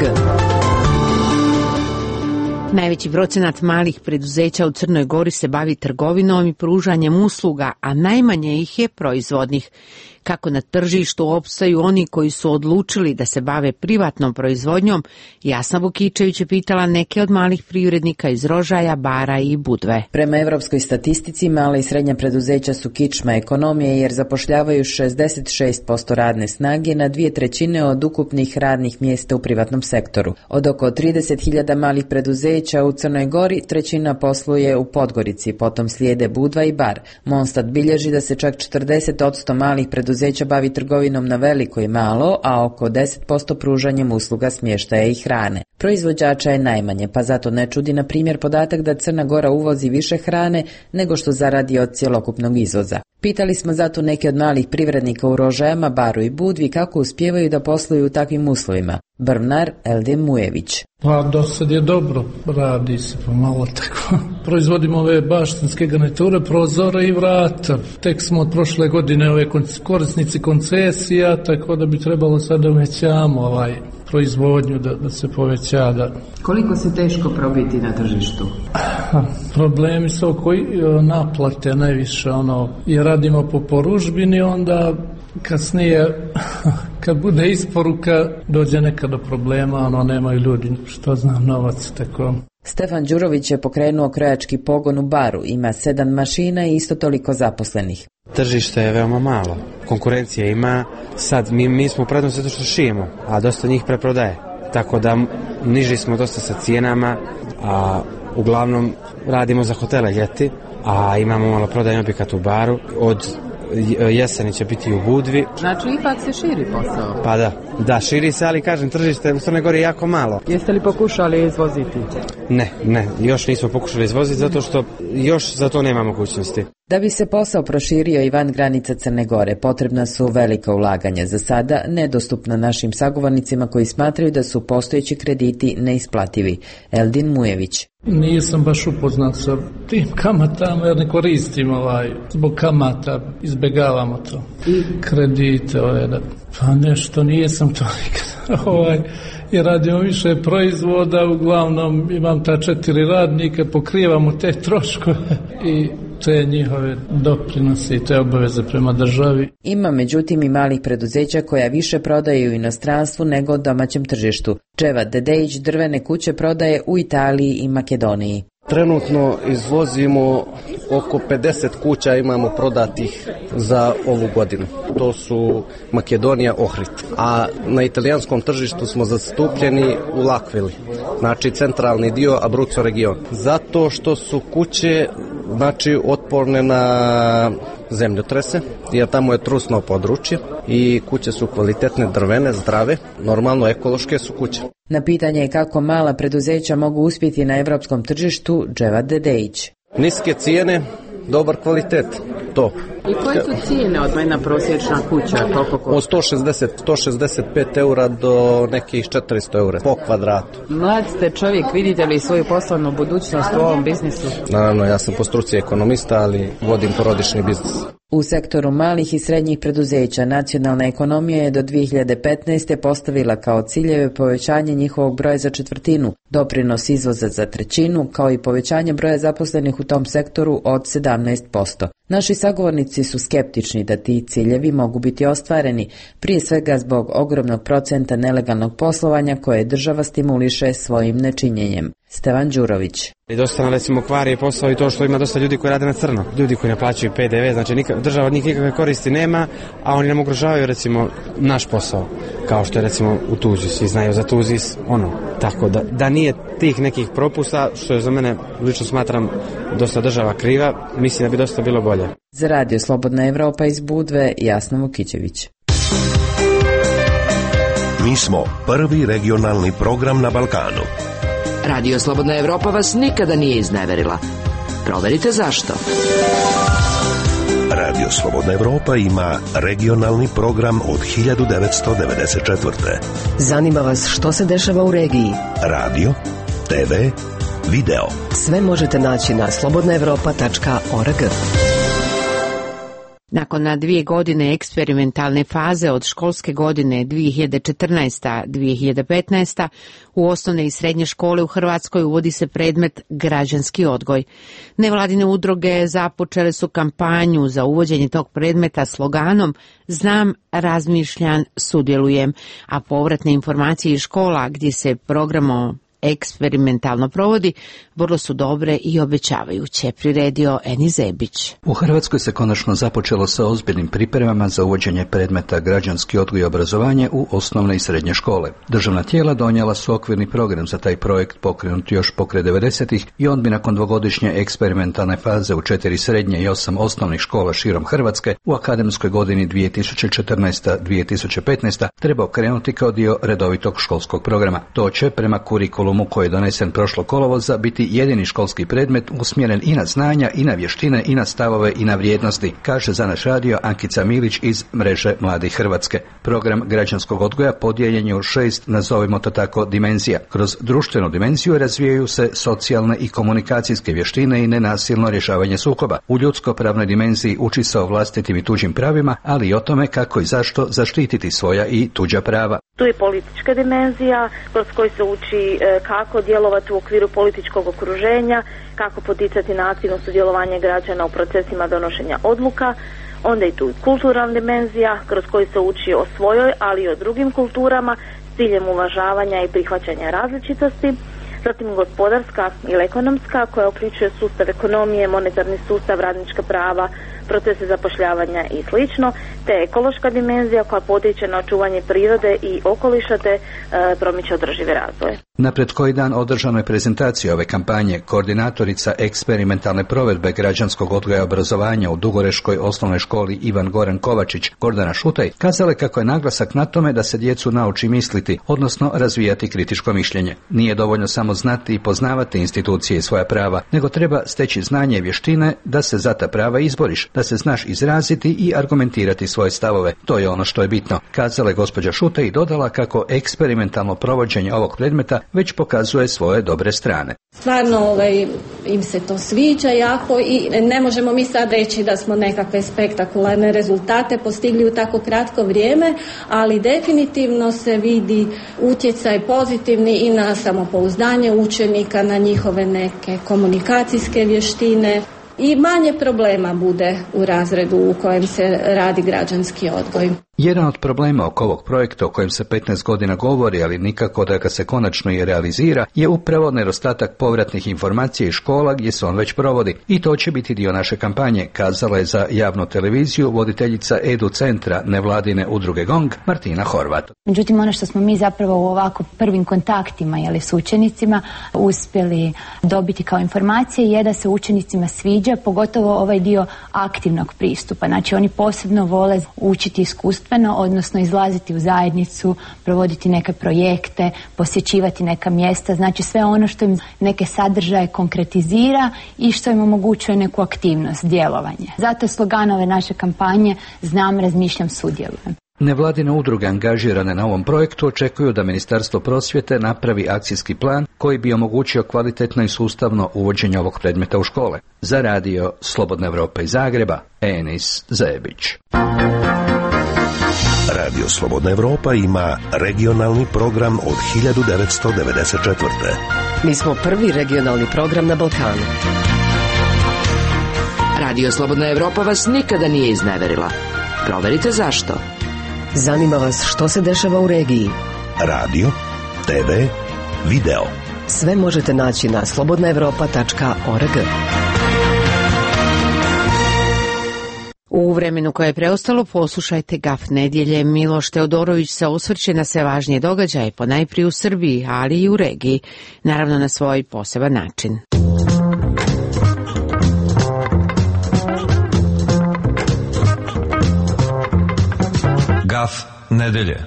Najveći procenat malih preduzeća u Crnoj Gori se bavi trgovinom i pružanjem usluga, a najmanje ih je proizvodnih. Kako na tržištu opstaju oni koji su odlučili da se bave privatnom proizvodnjom, Jasna Vukičević je pitala neke od malih privrednika iz Rožaja, Bara i Budve. Prema evropskoj statistici, mala i srednja preduzeća su kičma ekonomije jer zapošljavaju 66% radne snage na 2/3 od ukupnih radnih mjesta u privatnom sektoru. Od oko 30.000 malih preduzeća u Crnoj Gori, 1/3 posluje u Podgorici, potom slijede Budva i Bar. Monstat bilježi da se čak 40% malih preduzeća bavi trgovinom na veliko i malo, a oko 10% pružanjem usluga smještaja i hrane. Proizvođača je najmanje, pa zato ne čudi na primjer podatak da Crna Gora uvozi više hrane nego što zaradi od cjelokupnog izvoza. Pitali smo zato neke od malih privrednika u Rožajama, Baru i Budvi kako uspijevaju da posluju u takvim uslovima. Brvnar Eldin Mujević. Pa do sad je dobro, radi se pomalo tako. Proizvodimo ove baštinske garniture, prozore i vrata. Tek smo od prošle godine korisnici koncesija, tako da bi trebalo sada uvećamo proizvodnju da se poveća. Koliko se teško probiti na tržištu? Problemi su oko naplate najviše, jer radimo po poružbini, onda kasnije kad bude isporuka dođe nekad do problema, nemaju ljudi, što znam, novac, tako. Stefan Đurović je pokrenuo krojački pogon u Baru, ima 7 mašina i isto toliko zaposlenih. Tržište je veoma malo, konkurencija ima, sad mi smo u prednosti zato što šijemo, a dosta njih preprodaje, tako da niži smo dosta sa cijenama, a uglavnom radimo za hotele ljeti, a imamo malo prodajni objekat u Baru, od jeseni će biti u Budvi. Znači ipak se širi posao? Pa da, širi se, ali kažem, tržište u Crnoj Gori je jako malo. Jeste li pokušali izvoziti? Ne, još nismo pokušali izvoziti zato što još za to nema mogućnosti. Da bi se posao proširio i van granica Crne Gore, potrebna su velika ulaganja, za sada nedostupna našim sagovornicima koji smatraju da su postojeći krediti neisplativi. Eldin Mujević. Nisam baš upoznat sa tim kamatama jer ne koristim zbog kamata, izbjegavamo to. I kredite pa nešto nisam to nikad. Jer radimo više proizvoda, uglavnom imam ta 4 radnika, pokrivamo te troškove i te njihove doprinose i te obaveze prema državi. Ima međutim i malih preduzeća koja više prodaje u inostranstvu nego u domaćem tržištu. Dževad Dedejić drvene kuće prodaje u Italiji i Makedoniji. Trenutno izvozimo oko 50 kuća imamo prodatih za ovu godinu. To su Makedonija, Ohrid. A na italijanskom tržištu smo zastupljeni u Lakvili, znači centralni dio Abruzzo region. Zato što su kuće otporne na zemljotrese, jer tamo je trusno područje i kuće su kvalitetne, drvene, zdrave, normalno ekološke su kuće. Na pitanje kako mala preduzeća mogu uspjeti na evropskom tržištu, Dževad Dedejić. Niske cijene, dobar kvalitet, to. I koje su cijene od jedna prosječna kuća? Od 165 eura do nekih 400 eura po kvadratu. Mlad ste čovjek, vidite li svoju poslovnu budućnost u ovom biznisu? Naravno, ja sam po struci ekonomista, ali vodim porodični biznis. U sektoru malih i srednjih preduzeća nacionalna ekonomija je do 2015. postavila kao ciljeve povećanje njihovog broja za 1/4, doprinos izvoza za 1/3, kao i povećanje broja zaposlenih u tom sektoru od 17%. Naši sagovornici su skeptični da ti ciljevi mogu biti ostvareni, prije svega zbog ogromnog procenta nelegalnog poslovanja koje država stimuliše svojim nečinjenjem. Stevan Đurović. I dosta nam recimo kvari posao i to što ima dosta ljudi koji rade na crno, ljudi koji ne plaćaju PDV, znači država od njih nikakve koristi nema, a oni nam ugrožavaju recimo naš posao, kao što je recimo u Tuzis, svi znaju za Tuzis, tako da nije tih nekih propusta, što je za mene, lično smatram, dosta država kriva, mislim da bi dosta bilo bolje. Za Radio Slobodna Evropa iz Budve, Jasna Vukićević. Mi smo prvi regionalni program na Balkanu. Radio Slobodna Evropa vas nikada nije izneverila. Proverite zašto. Radio Slobodna Evropa ima regionalni program od 1994. Zanima vas što se dešava u regiji? Radio, TV, video. Sve možete naći na slobodnaevropa.org. Nakon 2 godine eksperimentalne faze od školske godine 2014-2015 u osnovne i srednje škole u Hrvatskoj uvodi se predmet građanski odgoj. Nevladine udruge započele su kampanju za uvođenje tog predmeta sloganom Znam, razmišljam, sudjelujem, a povratne informacije iz škola gdje se program eksperimentalno provodi vrlo su dobre i obećavajuće, priredio Eni Zebić. U Hrvatskoj se konačno započelo sa ozbiljnim pripremama za uvođenje predmeta građanski odgoj i obrazovanje u osnovne i srednje škole. Državna tijela donijela su okvirni program za taj projekt pokrenut još pokraj 90-ih i on bi nakon 2-godišnje eksperimentalne faze u 4 srednje i 8 osnovnih škola širom Hrvatske u akademskoj godini 2014-2015 trebao krenuti kao dio redovitog školskog programa. To će prema kurikulumu koji je donesen prošlog kolovoza biti jedini školski predmet usmjeren i na znanja, i na vještine, i na stavove, i na vrijednosti, kaže za naš radio Ankica Milić iz mreže Mladih Hrvatske. Program građanskog odgoja podijeljen je u 6, nazovimo to tako, dimenzija. Kroz društvenu dimenziju razvijaju se socijalne i komunikacijske vještine i nenasilno rješavanje sukoba. U ljudsko-pravnoj dimenziji uči se o vlastitim i tuđim pravima, ali i o tome kako i zašto zaštititi svoja i tuđa prava. Tu je politička dimenzija kroz koju se uči kako djelovati u okviru političkog okruženja, kako poticati aktivno sudjelovanje građana u procesima donošenja odluka. Onda je tu kulturalna dimenzija kroz koju se uči o svojoj, ali i o drugim kulturama s ciljem uvažavanja i prihvaćanja različitosti. Zatim gospodarska ili ekonomska koja uključuje sustav ekonomije, monetarni sustav, radnička prava, procese zapošljavanja i slično, te ekološka dimenzija koja potiče na očuvanje prirode i okoliša te promiče održivi razvoj. Na pred koji dan održanoj prezentaciji ove kampanje koordinatorica eksperimentalne provedbe građanskog odgoja i obrazovanja u Dugoreškoj osnovnoj školi Ivan Goran Kovačić, Gordana Šutaj, kazala kako je naglasak na tome da se djecu nauči misliti, odnosno razvijati kritičko mišljenje. Nije dovoljno samo znati i poznavati institucije i svoja prava, nego treba steći znanje i vještine da se za ta prava izboriš, da se znaš izraziti i argumentirati svoje stavove. To je ono što je bitno, kazala je gospođa Šutaj i dodala kako eksperimentalno provođenje ovog predmeta već pokazuje svoje dobre strane. Stvarno im se to sviđa jako i ne možemo mi sad reći da smo nekakve spektakularne rezultate postigli u tako kratko vrijeme, ali definitivno se vidi utjecaj pozitivni i na samopouzdanje učenika, na njihove neke komunikacijske vještine. I manje problema bude u razredu u kojem se radi građanski odgoj. Jedan od problema oko ovog projekta o kojem se 15 godina govori, ali nikako da ga se konačno i realizira, je upravo nedostatak povratnih informacija iz škola gdje se on već provodi. I to će biti dio naše kampanje, kazala je za javnu televiziju voditeljica Edu centra nevladine udruge GONG Martina Horvat. Međutim, ono što smo mi zapravo u ovako prvim kontaktima s učenicima uspjeli dobiti kao informacije je da se učenicima sviđa, pogotovo ovaj dio aktivnog pristupa. Znači oni posebno vole učiti iskustvo, odnosno izlaziti u zajednicu, provoditi neke projekte, posjećivati neka mjesta, znači sve ono što im neke sadržaje konkretizira i što im omogućuje neku aktivnost, djelovanje. Zato je slogan ove naše kampanje Znam, razmišljam, sudjelujem. Nevladine udruge angažirane na ovom projektu očekuju da Ministarstvo prosvjete napravi akcijski plan koji bi omogućio kvalitetno i sustavno uvođenje ovog predmeta u škole. Za radio Slobodna Evropa iz Zagreba, Enis Zajebić. Radio Slobodna Evropa ima regionalni program od 1994. Mi smo prvi regionalni program na Balkanu. Radio Slobodna Evropa vas nikada nije izneverila. Proverite zašto. Zanima vas što se dešava u regiji. Radio, TV, video. Sve možete naći na slobodnaevropa.org. U vremenu koje je preostalo poslušajte Gaf nedjelje. Miloš Teodorović se osvrće na sve važnije događaje, ponajprije u Srbiji, ali i u regiji, naravno na svoj poseban način. Gaf nedelje.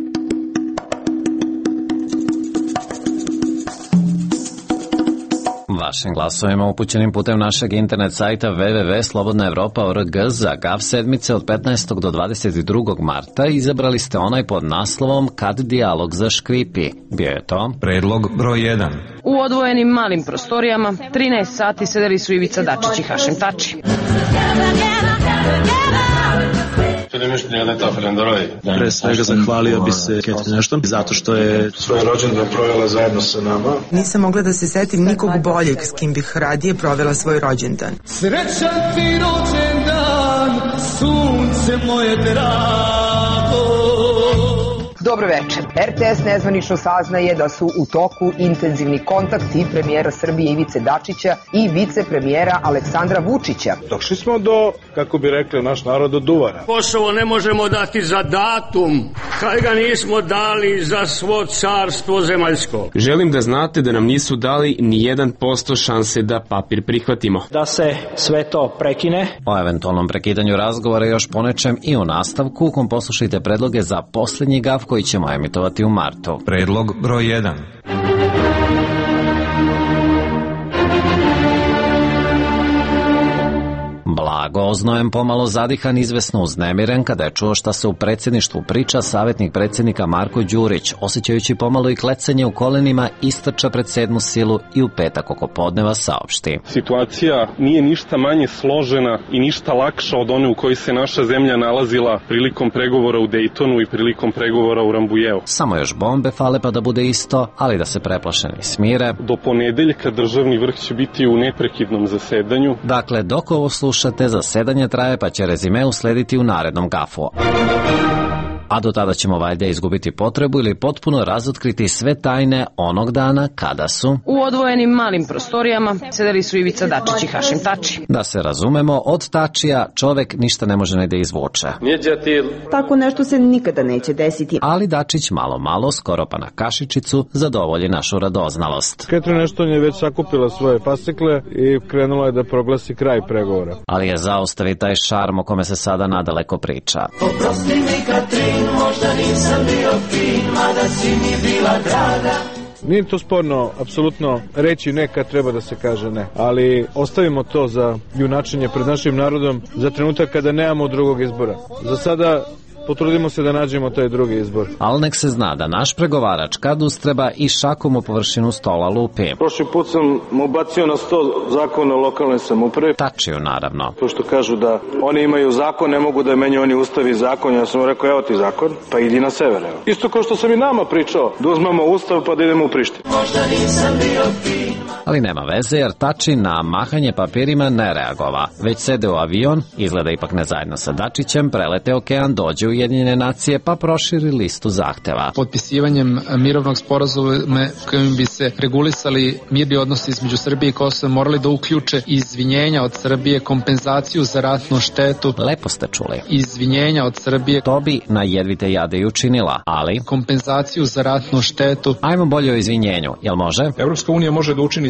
Vašim glasovima upućenim putem našeg internet sajta www.slobodnaevropa.org za Gaf sedmice od 15. do 22. marta izabrali ste onaj pod naslovom Kad dijalog zaškripi. Bio je to predlog broj 1. U odvojenim malim prostorijama 13 sati sedeli su Ivica Dačić i Hašim Tači. Pre svega zahvalio bi se Catherine Ashton zato što je svoje rođendan provela zajedno sa nama. Nisam mogla da se setim nikog boljeg s kim bih radije provela svoj rođendan. Srećan ti rođendan, sunce moje drago. Dobro večer. RTS nezvanično saznaje da su u toku intenzivni kontakti premijera Srbije Ivice Dačića i vicepremijera Aleksandra Vučića. Došli smo do, kako bi rekli naš narod, do duvara. Kosovo ne možemo dati za datum, kad ga nismo dali za svo carstvo zemaljsko. Želim da znate da nam nisu dali ni 1% šanse da papir prihvatimo. Da se sve to prekine. O eventualnom prekidanju razgovora još ponečem i u nastavku, kom poslušajte predloge za posljednji Gaf koji ćemo emitovati u martu. Predlog broj 1. Blago oznojem, pomalo zadihan, izvesno uznemiren kada je čuo šta se u predsjedništvu priča, savjetnik predsjednika Marko Đurić, osjećajući pomalo i klecanje u kolenima, istrča pred 7. silu i u petak oko podneva saopšti. Situacija nije ništa manje složena i ništa lakša od one u kojoj se naša zemlja nalazila prilikom pregovora u Dejtonu i prilikom pregovora u Rambujevu. Samo još bombe fale pa da bude isto, ali da se preplašeni smire. Do ponedeljka državni vrh će biti u neprekidnom zasedanju. Dakle, dok ovo slušate, zasedanje traje pa će rezime uslediti u narednom Gafu. A do tada ćemo valjda izgubiti potrebu ili potpuno razotkriti sve tajne onog dana kada su u odvojenim malim prostorijama sedeli su Ivica Dačić i Hašim Tači. Da se razumemo, od Tačija čovek ništa ne može ni da izvuče. Tako nešto se nikada neće desiti. Ali Dačić malo, skoro pa na kašičicu, zadovolji našu radoznalost. Catherine Ashton je već sakupila svoje fascikle i krenula je da proglasi kraj pregovora. Ali je zaustavi taj šarm o kome se sada nadaleko priča. Oprosti mi Katrin, možda nisam bio fin, mada si mi bila draga. Nije to sporno, apsolutno, reći ne kad treba da se kaže ne, ali ostavimo to za junačenje pred našim narodom za trenutak kada nemamo drugog izbora. Za sada potrudimo se da nađemo taj drugi izbor. Ali nek se zna da naš pregovarač kad ustreba i šakom u površinu stola lupi. Prošli put sam mu bacio na 100 zakona o lokalnoj samoupravi. Tačiju, naravno. To što kažu da oni imaju zakon, ne mogu da menjaju oni ustav i zakon. Ja sam mu rekao, evo ti zakon, pa idi na sever. Evo. Isto kao što sam i nama pričao, da uzmemo ustav pa da idemo u Prištinu. Možda nisam bio fin. Ali nema veze jer Tači na mahanje papirima ne reagova. Već sede u avion, izgleda ipak ne zajedno sa Dačićem, prelete okean, dođe u Ujedinjene nacije pa proširi listu zahteva. Potpisivanjem mirovnog sporazuma kojim bi se regulisali mirni odnosi između Srbije i Kosova morali da uključe izvinjenja od Srbije, kompenzaciju za ratnu štetu. Lepo ste čuli. Izvinjenja od Srbije. To bi na jedvite jade i učinila, ali kompenzaciju za ratnu štetu. Ajmo bolje o izvinjenju, jel može? Evropska unija može da učini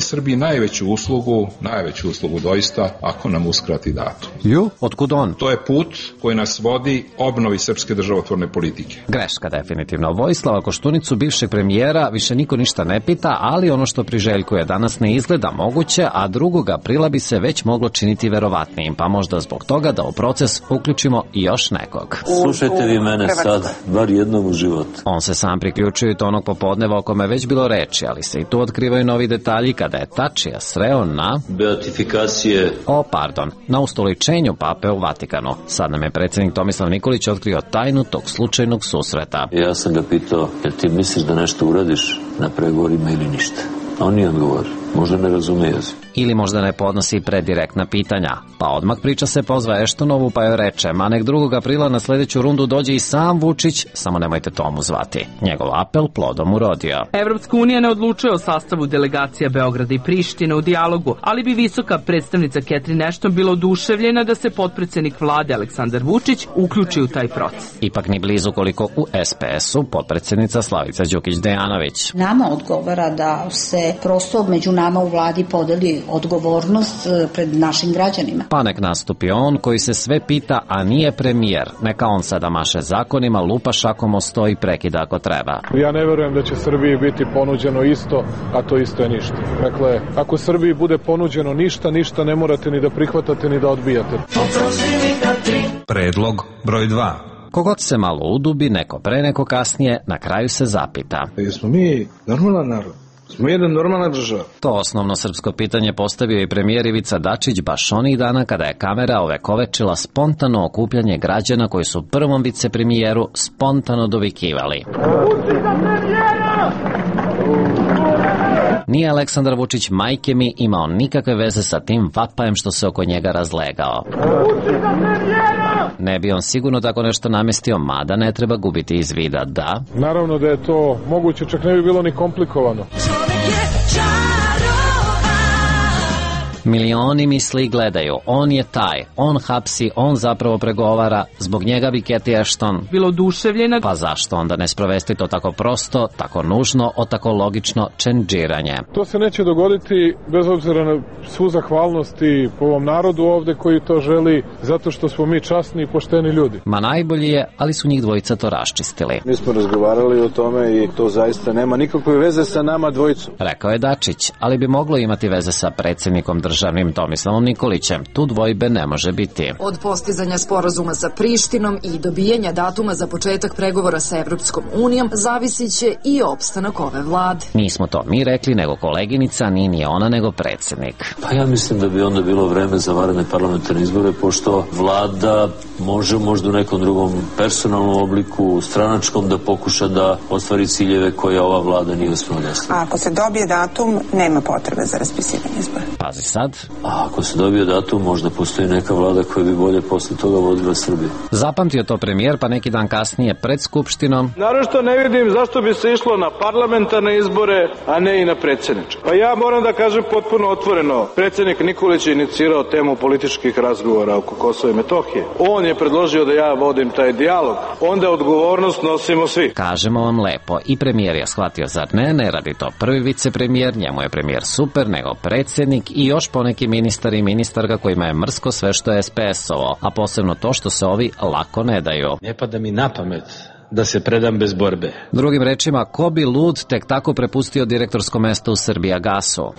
Srbiji najveću uslugu doista ako nam uskrati datum. Otkud on? To je put koji nas vodi obnovi srpske državotvorne politike. Greška definitivno. Vojislava Koštunicu, bivšeg premijera, više niko ništa ne pita, ali ono što priželjkuje danas ne izgleda moguće, a 2. aprila bi se već moglo činiti verovatnijim, pa možda zbog toga da u proces uključimo još nekog. Slušajte vi mene sad, bar jednom u život. On se sam priključio i to onog popodneva o kome već bilo reči, ali se i tu otkrivaju novi detalji kada je Tačija sreo na... beatifikacije... na ustoličenju pape u Vatikanu. Sad nam je predsjednik Tomislav Nikolić otkrio tajnu tog slučajnog susreta. Ja sam ga pitao, jel ti misliš da nešto uradiš na pregovorima ili ništa? A on nije odgovor. Možda ne razume jezik. Ili možda ne podnosi predirektna pitanja. Pa odmah priča se pozva Eštonovu pa joj reče, ma nek 2. aprila na sljedeću rundu dođe i sam Vučić, samo nemojte tomu zvati. Njegov apel plodom urodio. Evropska unija ne odlučuje o sastavu delegacija Beograda i Prištine u dijalogu, ali bi visoka predstavnica Catherine Ashton bila oduševljena da se potpredsjednik vlade Aleksandar Vučić uključi u taj proces. Ipak ni blizu koliko u SPS-u potpredsjednica Slavica Đukić-Dejanović. Nama odgovara da se prosto među nama u vladi podeli odgovornost pred našim građanima. Pa nek nastupi on koji se sve pita, a nije premijer. Neka on sada maše zakonima, lupa šakom o sto i prekida ako treba. Ja ne verujem da će Srbiji biti ponuđeno isto, a to isto je ništa. Dakle, ako Srbiji bude ponuđeno ništa ne morate ni da prihvatate ni da odbijate. Predlog broj 2. Kogod se malo udubi, neko pre, neko kasnije, na kraju se zapita. Jesmo mi normalan narod? Smo jedan normalna država. To osnovno srpsko pitanje postavio i premijer Ivica Dačić baš onih dana kada je kamera ovekovečila spontano okupljanje građana koji su prvom vicepremijeru spontano dovikivali. Nije Aleksandar Vučić, majke mi, imao nikakve veze sa tim vapajem što se oko njega razlegao. Ne bi on sigurno tako nešto namestio, mada ne treba gubiti iz vida da... Naravno da je to moguće, čak ne bi bilo ni komplikovano. Milioni misli i gledaju, on je taj, on hapsi, on zapravo pregovara, zbog njega bi Cathy Ashton bilo oduševljena. Pa zašto onda ne sprovesti to tako prosto, tako nužno, o tako logično čendžiranje? To se neće dogoditi bez obzira na svu zahvalnost i po ovom narodu ovde koji to želi, zato što smo mi časni i pošteni ljudi. Ma najbolji je, ali su njih dvojica to raščistili. Mi smo razgovarali o tome i to zaista nema nikakve veze sa nama dvojicom. Rekao je Dačić, ali bi moglo imati veze sa predsjednikom državnim Tomislavom Nikolićem. Tu dvojbe ne može biti. Od postizanja sporazuma sa Prištinom i dobijanja datuma za početak pregovora sa Evropskom unijom zavisit će i opstanak ove vlade. Nismo to mi rekli, nego koleginica, nije ona, nego predsjednik. Pa ja mislim da bi onda bilo vreme za vanredne parlamentarne izbore, pošto vlada može možda u nekom drugom personalnom obliku, stranačkom, da pokuša da ostvari ciljeve koje ova vlada nije uspjela. A ako se dobije datum, nema potrebe za raspisivanje izbora. Pazi sad. A ako se dobije datum, možda postoji neka vlada koja bi bolje posle toga vodila Srbiju. Zapamtio to premijer, pa neki dan kasnije pred Skupštinom. Naravno ne vidim zašto bi se išlo na parlamentarne izbore, a ne i na predsjedničke. Pa ja moram da kažem potpuno otvoreno, predsjednik Nikolić je inicirao temu političkih razgovora oko Kosova i Metohije. On je predložio da ja vodim taj dijalog. Onda odgovornost nosimo svi. Kažemo vam lepo, i premijer je shvatio, zar ne radi to prvi vicepremijer, njemu je premijer super, nego predsjednik i još poneki ministar i ministarka kojima je mrsko sve što je SPS-ovo, a posebno to što se ovi lako ne daju. Ne pada mi na pamet da se predam bez borbe. Drugim rečima, ko bi lud tek tako prepustio direktorsko mesto u Srbijagasu?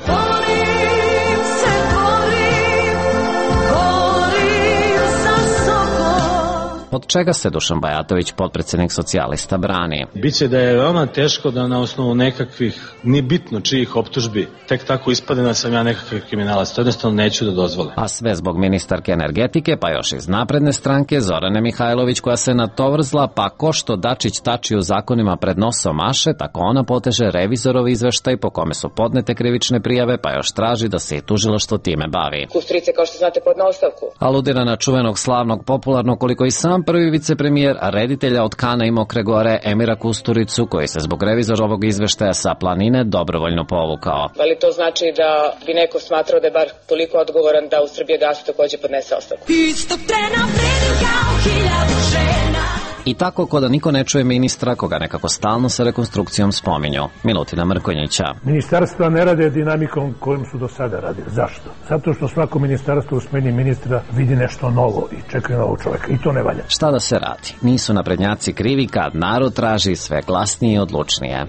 Od čega se Dušan Bajatović, potpredsjednik socijalista, brani? Biće da je veoma teško da na osnovu nekakvih, ni bitno čijih optužbi, tek tako ispade da sam ja nekakav kriminalac. To jednostavno neću da dozvolim. A sve zbog ministarke energetike, pa još iz napredne stranke, Zorane Mihajlović, koja se natovrzla, pa ko što Dačić tači u zakonima pred nosom maše, tako ona poteže revizorov izveštaj po kome su podnete krivične prijave, pa još traži da se i tužilaštvo time bavi. Kusturice, kao što znate, podne ostavku. Aludira na čuvenog, slavnog, popularnog, koliko i sam prvi vicepremijer, a reditelja od Kana i Mokre Gore, Emira Kusturicu, koji se zbog revizorovog izveštaja sa planine dobrovoljno povukao. Da li to znači da bi neko smatrao da je bar toliko odgovoran da u Srbijagasu takođe podnese ostavku? Isto te navredi kao 1000 žena. I tako ko da niko ne čuje ministra koga nekako stalno sa rekonstrukcijom spominju, Milutina Mrkonjića. Ministarstva ne rade dinamikom kojom su do sada radili. Zašto? Zato što svako ministarstvo u smeni ministra vidi nešto novo i čekaju novog čoveka i to ne valja. Šta da se radi? Nisu naprednjaci krivi kad narod traži sve glasnije i odlučnije.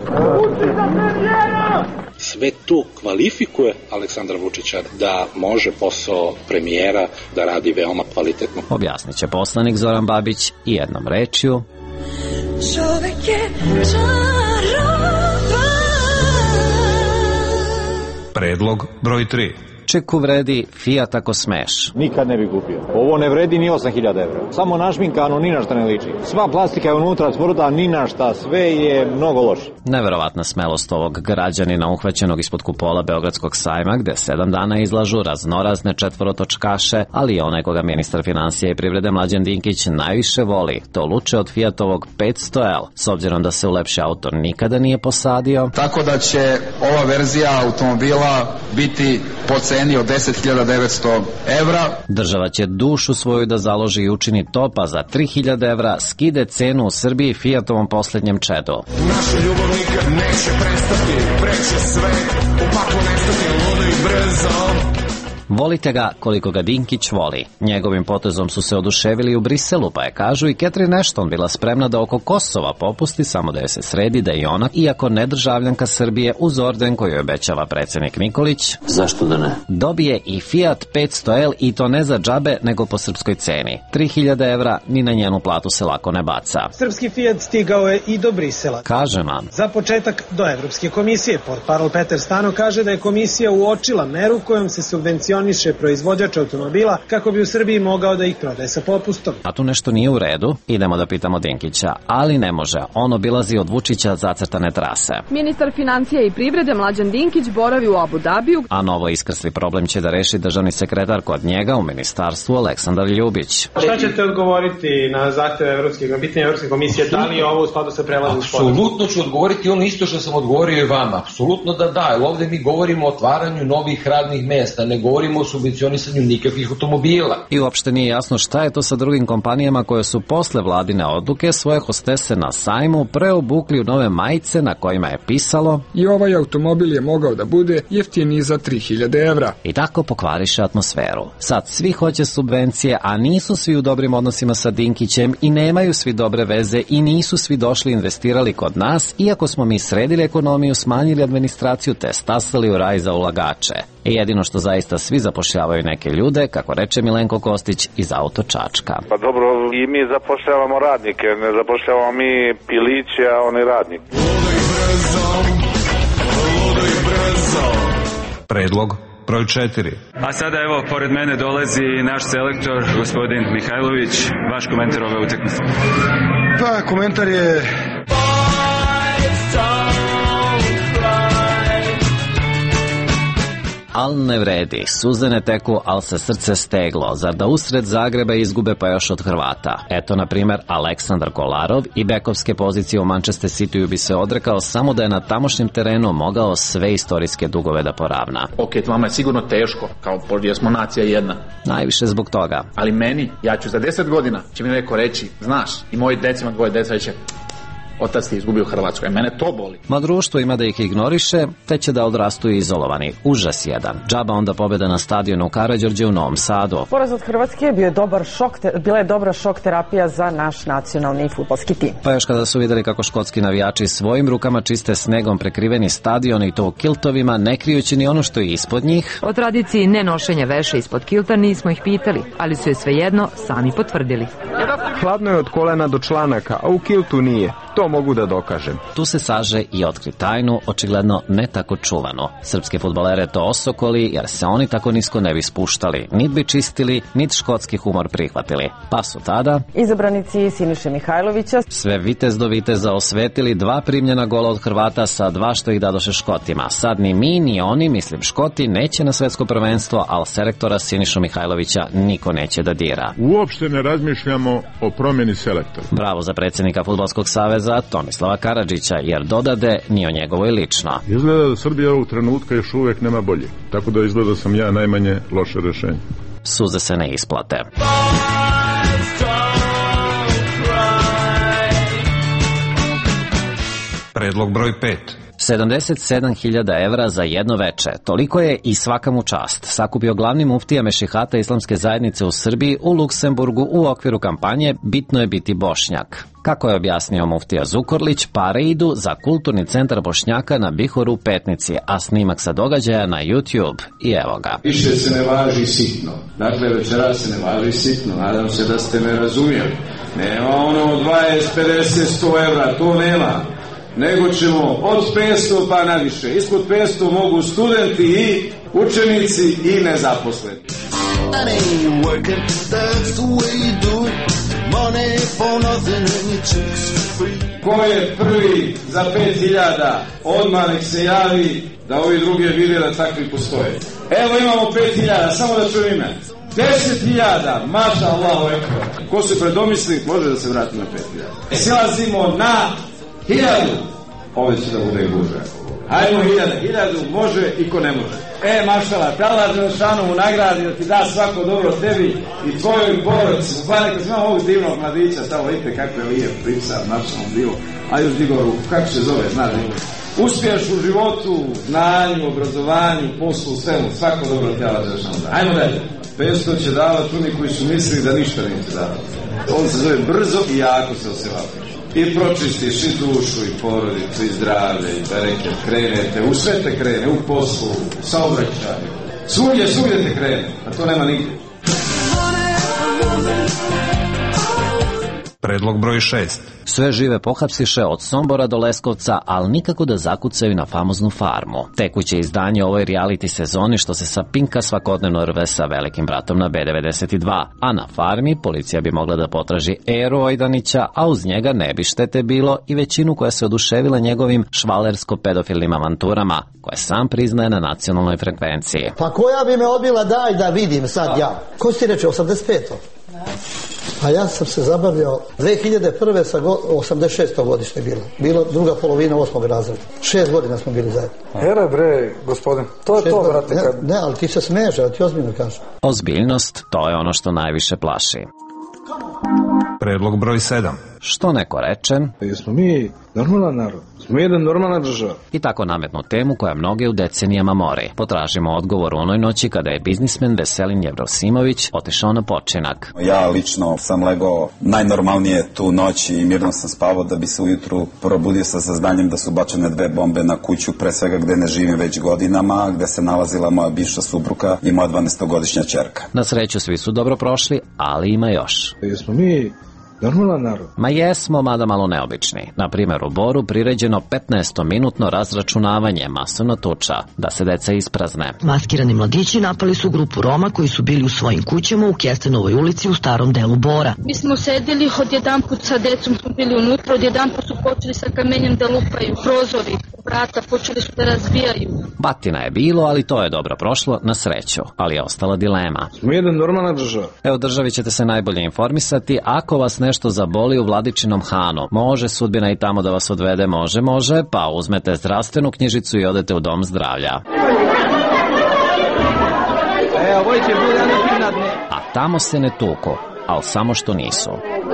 Sve to kvalifikuje Aleksandra Vučića da može posao premijera da radi veoma kvalitetno. Objasnit će poslanik Zoran Babić i jednom rečju. Čovek je čarovan. Predlog broj 3. Čeku vredi Fiat ako smeš. Nikad ne bi kupio. Ovo ne vredi ni 8.000 evra. Samo našminkano, ni na šta ne liči. Sva plastika je unutra tvrda, ni na šta. Sve je mnogo loše. Neverovatna smelost ovog građanina uhvaćenog ispod kupola Beogradskog sajma, gde 7 dana izlažu raznorazne četvorotočkaše, ali i onaj koga ministar finansija i privrede Mlađan Dinkić najviše voli, to luče od Fiatovog 500L, s obzirom da se u lepši auto nikada nije posadio. Tako da će ova verzija automobila biti po ceni od 10.900 evra. Država će dušu svoju da založi i učini to, pa za 3.000 evra skide cenu u Srbiji Fiatovom poslednjem čedu. Naša ljubav nikad neće prestati, preće sve, u paklu nestati, ludo i brzo. Volite ga koliko ga Dinkić voli. Njegovim potezom su se oduševili u Briselu, pa je, kažu, i Catherine Ashton bila spremna da oko Kosova popusti, samo da je se sredi da i ona, iako ne državljanka Srbije, uz orden koju obećava predsjednik Nikolić, zašto da ne, dobije i Fiat 500L, i to ne za džabe, nego po srpskoj ceni. 3.000 evra ni na njenu platu se lako ne baca. Srpski Fiat stigao je i do Brisela. Kaže nam. Za početak do Evropske komisije. Portparol Peter Stano kaže da je komisija uočila meru kojom se subvencioniše proizvođač automobila kako bi u Srbiji mogao da ih prodaje sa popustom. A tu nešto nije u redu, idemo da pitamo Dinkića, ali ne može, on obilazi od Vučića zacrtane trase. Ministar financija i privrede Mlađan Dinkić boravi u Abu Dabiju. A novo iskrsli problem će da reši državni sekretar kod njega u ministarstvu Aleksandar Ljubić. Šta ćete odgovoriti na zahteve pitanje Evropske komisije, da li je ovo u skladu sa prelaznim sporazumom? Apsolutno ću odgovoriti ono isto što sam odgovorio i vama. Apsolutno da, jer ovde mi govorimo o otvaranju novih radnih mesta, ne govorimo o subvencionisanju nikakvih automobila. I uopšte nije jasno šta je to sa drugim kompanijama koje su posle vladine odluke svoje hostese na sajmu preobukli u nove majice na kojima je pisalo i ovaj automobil je mogao da bude jeftiniji za 3.000 evra. I tako pokvariše atmosferu. Sad svi hoće subvencije, a nisu svi u dobrim odnosima sa Dinkićem i nemaju svi dobre veze i nisu svi došli investirali kod nas, iako smo mi sredili ekonomiju, smanjili administraciju te stasali u raj za ulagače. I jedino što zaista svi zapošljavaju neke ljude, kako reče Milenko Kostić iz Auto Čačka. Pa dobro, i mi zapošljavamo radnike, ne zapošljavamo mi piliće, a oni radnike. Predlog broj 4. A sada evo, pored mene dolazi naš selektor, gospodin Mihajlović. Vaš komentar ove utakmice? Pa, komentar je... Al ne vredi, suze ne teku, al se srce steglo, zar da usred Zagreba izgube pa još od Hrvata. Eto, na primjer, Aleksandar Kolarov i bekovske pozicije u Manchester Cityu bi se odrekao samo da je na tamošnjem terenu mogao sve istorijske dugove da poravna. Ok, vama je sigurno teško, kao jer smo nacija jedna. Najviše zbog toga. Ali meni, ja ću za 10 godina, će mi neko reći, znaš, i moji decima, dvoje deca će... Otac ti izgubio Hrvatsku, mene to boli. Ma društvo ima da ih ignoriše, te će da odrastu izolovani. Užas jedan. Džaba onda pobjeda na stadionu Karađorđe u Novom Sadu. Poraz od Hrvatske bila je dobra šok terapija za naš nacionalni fudbalski tim. Pa još kada su vidjeli kako škotski navijači svojim rukama čiste snegom prekriveni stadion i to u kiltovima, ne krijući ni ono što je ispod njih. O tradiciji nenošenja veša ispod kilta nismo ih pitali, ali su je svejedno sami potvrdili. Hladno je od kolena do članaka, a u kiltu nije. To mogu da dokažem. Tu se saže i otkri tajnu, očigledno ne tako čuvano. Srpske fudbalere to osokoli, jer se oni tako nisko ne bi spuštali. Nit bi čistili, nit škotski humor prihvatili. Pa su tada izabranici Siniše Mihajlovića sve vitez do viteza osvetili 2 primljena gola od Hrvata sa 2 što ih dadoše Škotima. Sad ni mi, ni oni, mislim Škoti, neće na svetsko prvenstvo, ali selektora Sinišu Mihajlovića niko neće da dira. Uopšte ne razmišljamo o promjeni selektora. Bravo za predsjednika Fudbalskog saveza Tomislava Karadžića, jer dodade ni o njegovoj lično. Izgleda da Srbija ovog trenutka još uvijek nema bolje, tako da izgleda sam ja najmanje loše rešenje. Suze se ne isplate. Predlog broj 5. 77.000 evra za jedno veče. Toliko je i svaka mu čast sakupio glavni muftija Mešihata Islamske zajednice u Srbiji u Luksemburgu u okviru kampanje Bitno je biti Bošnjak. Kako je objasnio muftija Zukorlić, pare idu za kulturni centar Bošnjaka na Bihoru u Petnici, a snimak sa događaja na YouTube. I evo ga. Više se ne važi sitno. Dakle, večera se ne važi sitno. Nadam se da ste me razumjeli. Nema ono 20, 50, 100 evra, to nema. Nego ćemo od 500 pa naviše. Ispod 500 mogu studenti i učenici i nezaposleni. Ko je prvi za 5.000, odmah nek se javi da ovi drugi vide da takvi postoje. Evo imamo 5.000, samo da čujem ime. 10.000, maša Allahu ekber. Ko se predomisli, može da se vrati na 5.000. Silazimo na 1.000. Ove će da bude guže. Hajmo 1.000, može i ko ne može. Mašala, Allah Đelešanu mu nagradi da ti da svako dobro tebi i tvojoj porodici. Pa neka smo imamo ovog divnog mladića, samo vidite kako je lijep priča, našom divu. A još digo ruku, kako se zove, znate. Uspiješ u životu, znanju, obrazovanju, poslu, svemu, svako dobro ti Allah Đelešanu da. Hajmo dalje. 500 će davati oni koji su mislili da ništa neće davati. On se zove brzo i jako se osevati. I pročistiš i dušu, i porodicu, i zdravlje, i bereke, krenete, u sve te krene, u poslu, saobraćaju. Svugdje te krene, a to nema nigdje. Predlog broj 6. Sve žive pohapsiše od Sombora do Leskovca, ali nikako da zakucaju na famoznu farmu. Tekuće izdanje ovoj reality sezoni što se sa Pinka svakodnevno rve sa velikim bratom na B92, a na farmi policija bi mogla da potraži Eru Ojdanića, a uz njega ne bi štete bilo i većinu koja se oduševila njegovim švalersko-pedofilnim avanturama, koje sam priznaje na nacionalnoj frekvenciji. Pa koja bi me odbila, daj da vidim sad ja. Ko si ti reče, 85. A ja sam se zabavljao 2001. sa 86. godišnje bilo druga polovina 8. razreda. 6 godina smo bili zajedno. Hera bre, gospodin, to je to, brate. Ne, ali ti se smeješ, ali ti ozbiljno kažem. Ozbiljnost, to je ono što najviše plaši. Predlog broj 7. Što neko reče? Jesmo mi normalan narod? Smo jedan normalna država. I tako nametnu temu koja mnoge u decenijama mori. Potražimo odgovor u onoj noći kada je biznismen Veselin Jevrosimović otišao na počinak. Ja lično sam legao najnormalnije tu noć i mirno sam spavao da bi se ujutru probudio sa saznanjem da su bačene 2 bombe na kuću, pre svega gde ne živim već godinama, gde se nalazila moja bivša supruga i moja 12-godišnja ćerka. Na sreću svi su dobro prošli, ali ima još. Jesmo mi normalan narod? Ma jesmo, mada malo neobični. Na primjer, u Boru priređeno 15-minutno razračunavanje, masovna tuča, da se deca isprazne. Maskirani mladići napali su grupu Roma koji su bili u svojim kućama u Kestenovoj ulici u starom delu Bora. Mi smo sedeli, odjedanput sa decom smo bili unutra, odjedanput su počeli sa kamenjem da lupaju prozori, vrata, počeli su da razbijaju. Batina je bilo, ali to je dobro prošlo, na sreću, ali je ostala dilema. Smo jedan normalna država. Evo, državi ćete se najbolje informisati. Ako vas nešto zaboli u Vladičinom Hanu, može sudbina i tamo da vas odvede, može, pa uzmete zdravstvenu knjižicu i odete u dom zdravlja. A tamo se ne tuku, ali samo što nisu.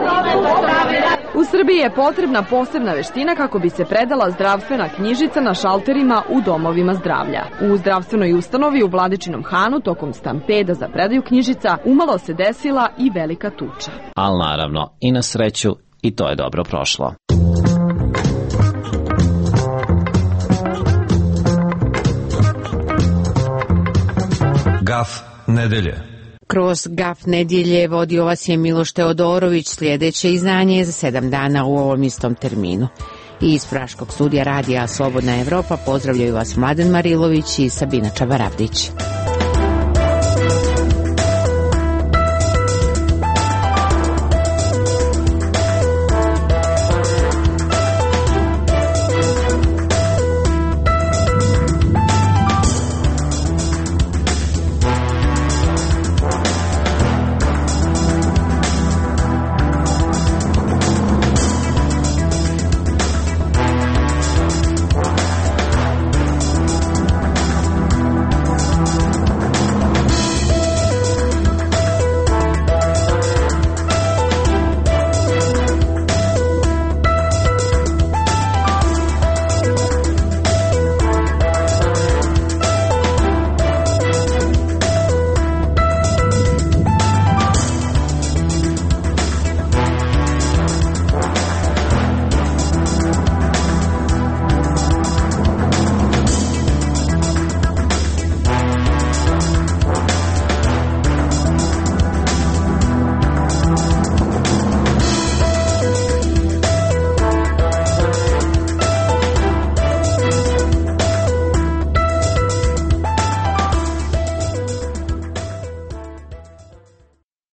U Srbiji je potrebna posebna veština kako bi se predala zdravstvena knjižica na šalterima u domovima zdravlja. U zdravstvenoj ustanovi u Vladičinom Hanu tokom stampeda za predaju knjižica umalo se desila i velika tuča. Ali naravno, i na sreću, i to je dobro prošlo. Gaf nedelje. Kroz Gaf nedjelje vodio vas je Miloš Teodorović. Sljedeće izdanje je za 7 dana u ovom istom terminu. I iz Praškog studija radija Slobodna Evropa pozdravljaju vas Mladen Marilović i Sabina Čabaravdić.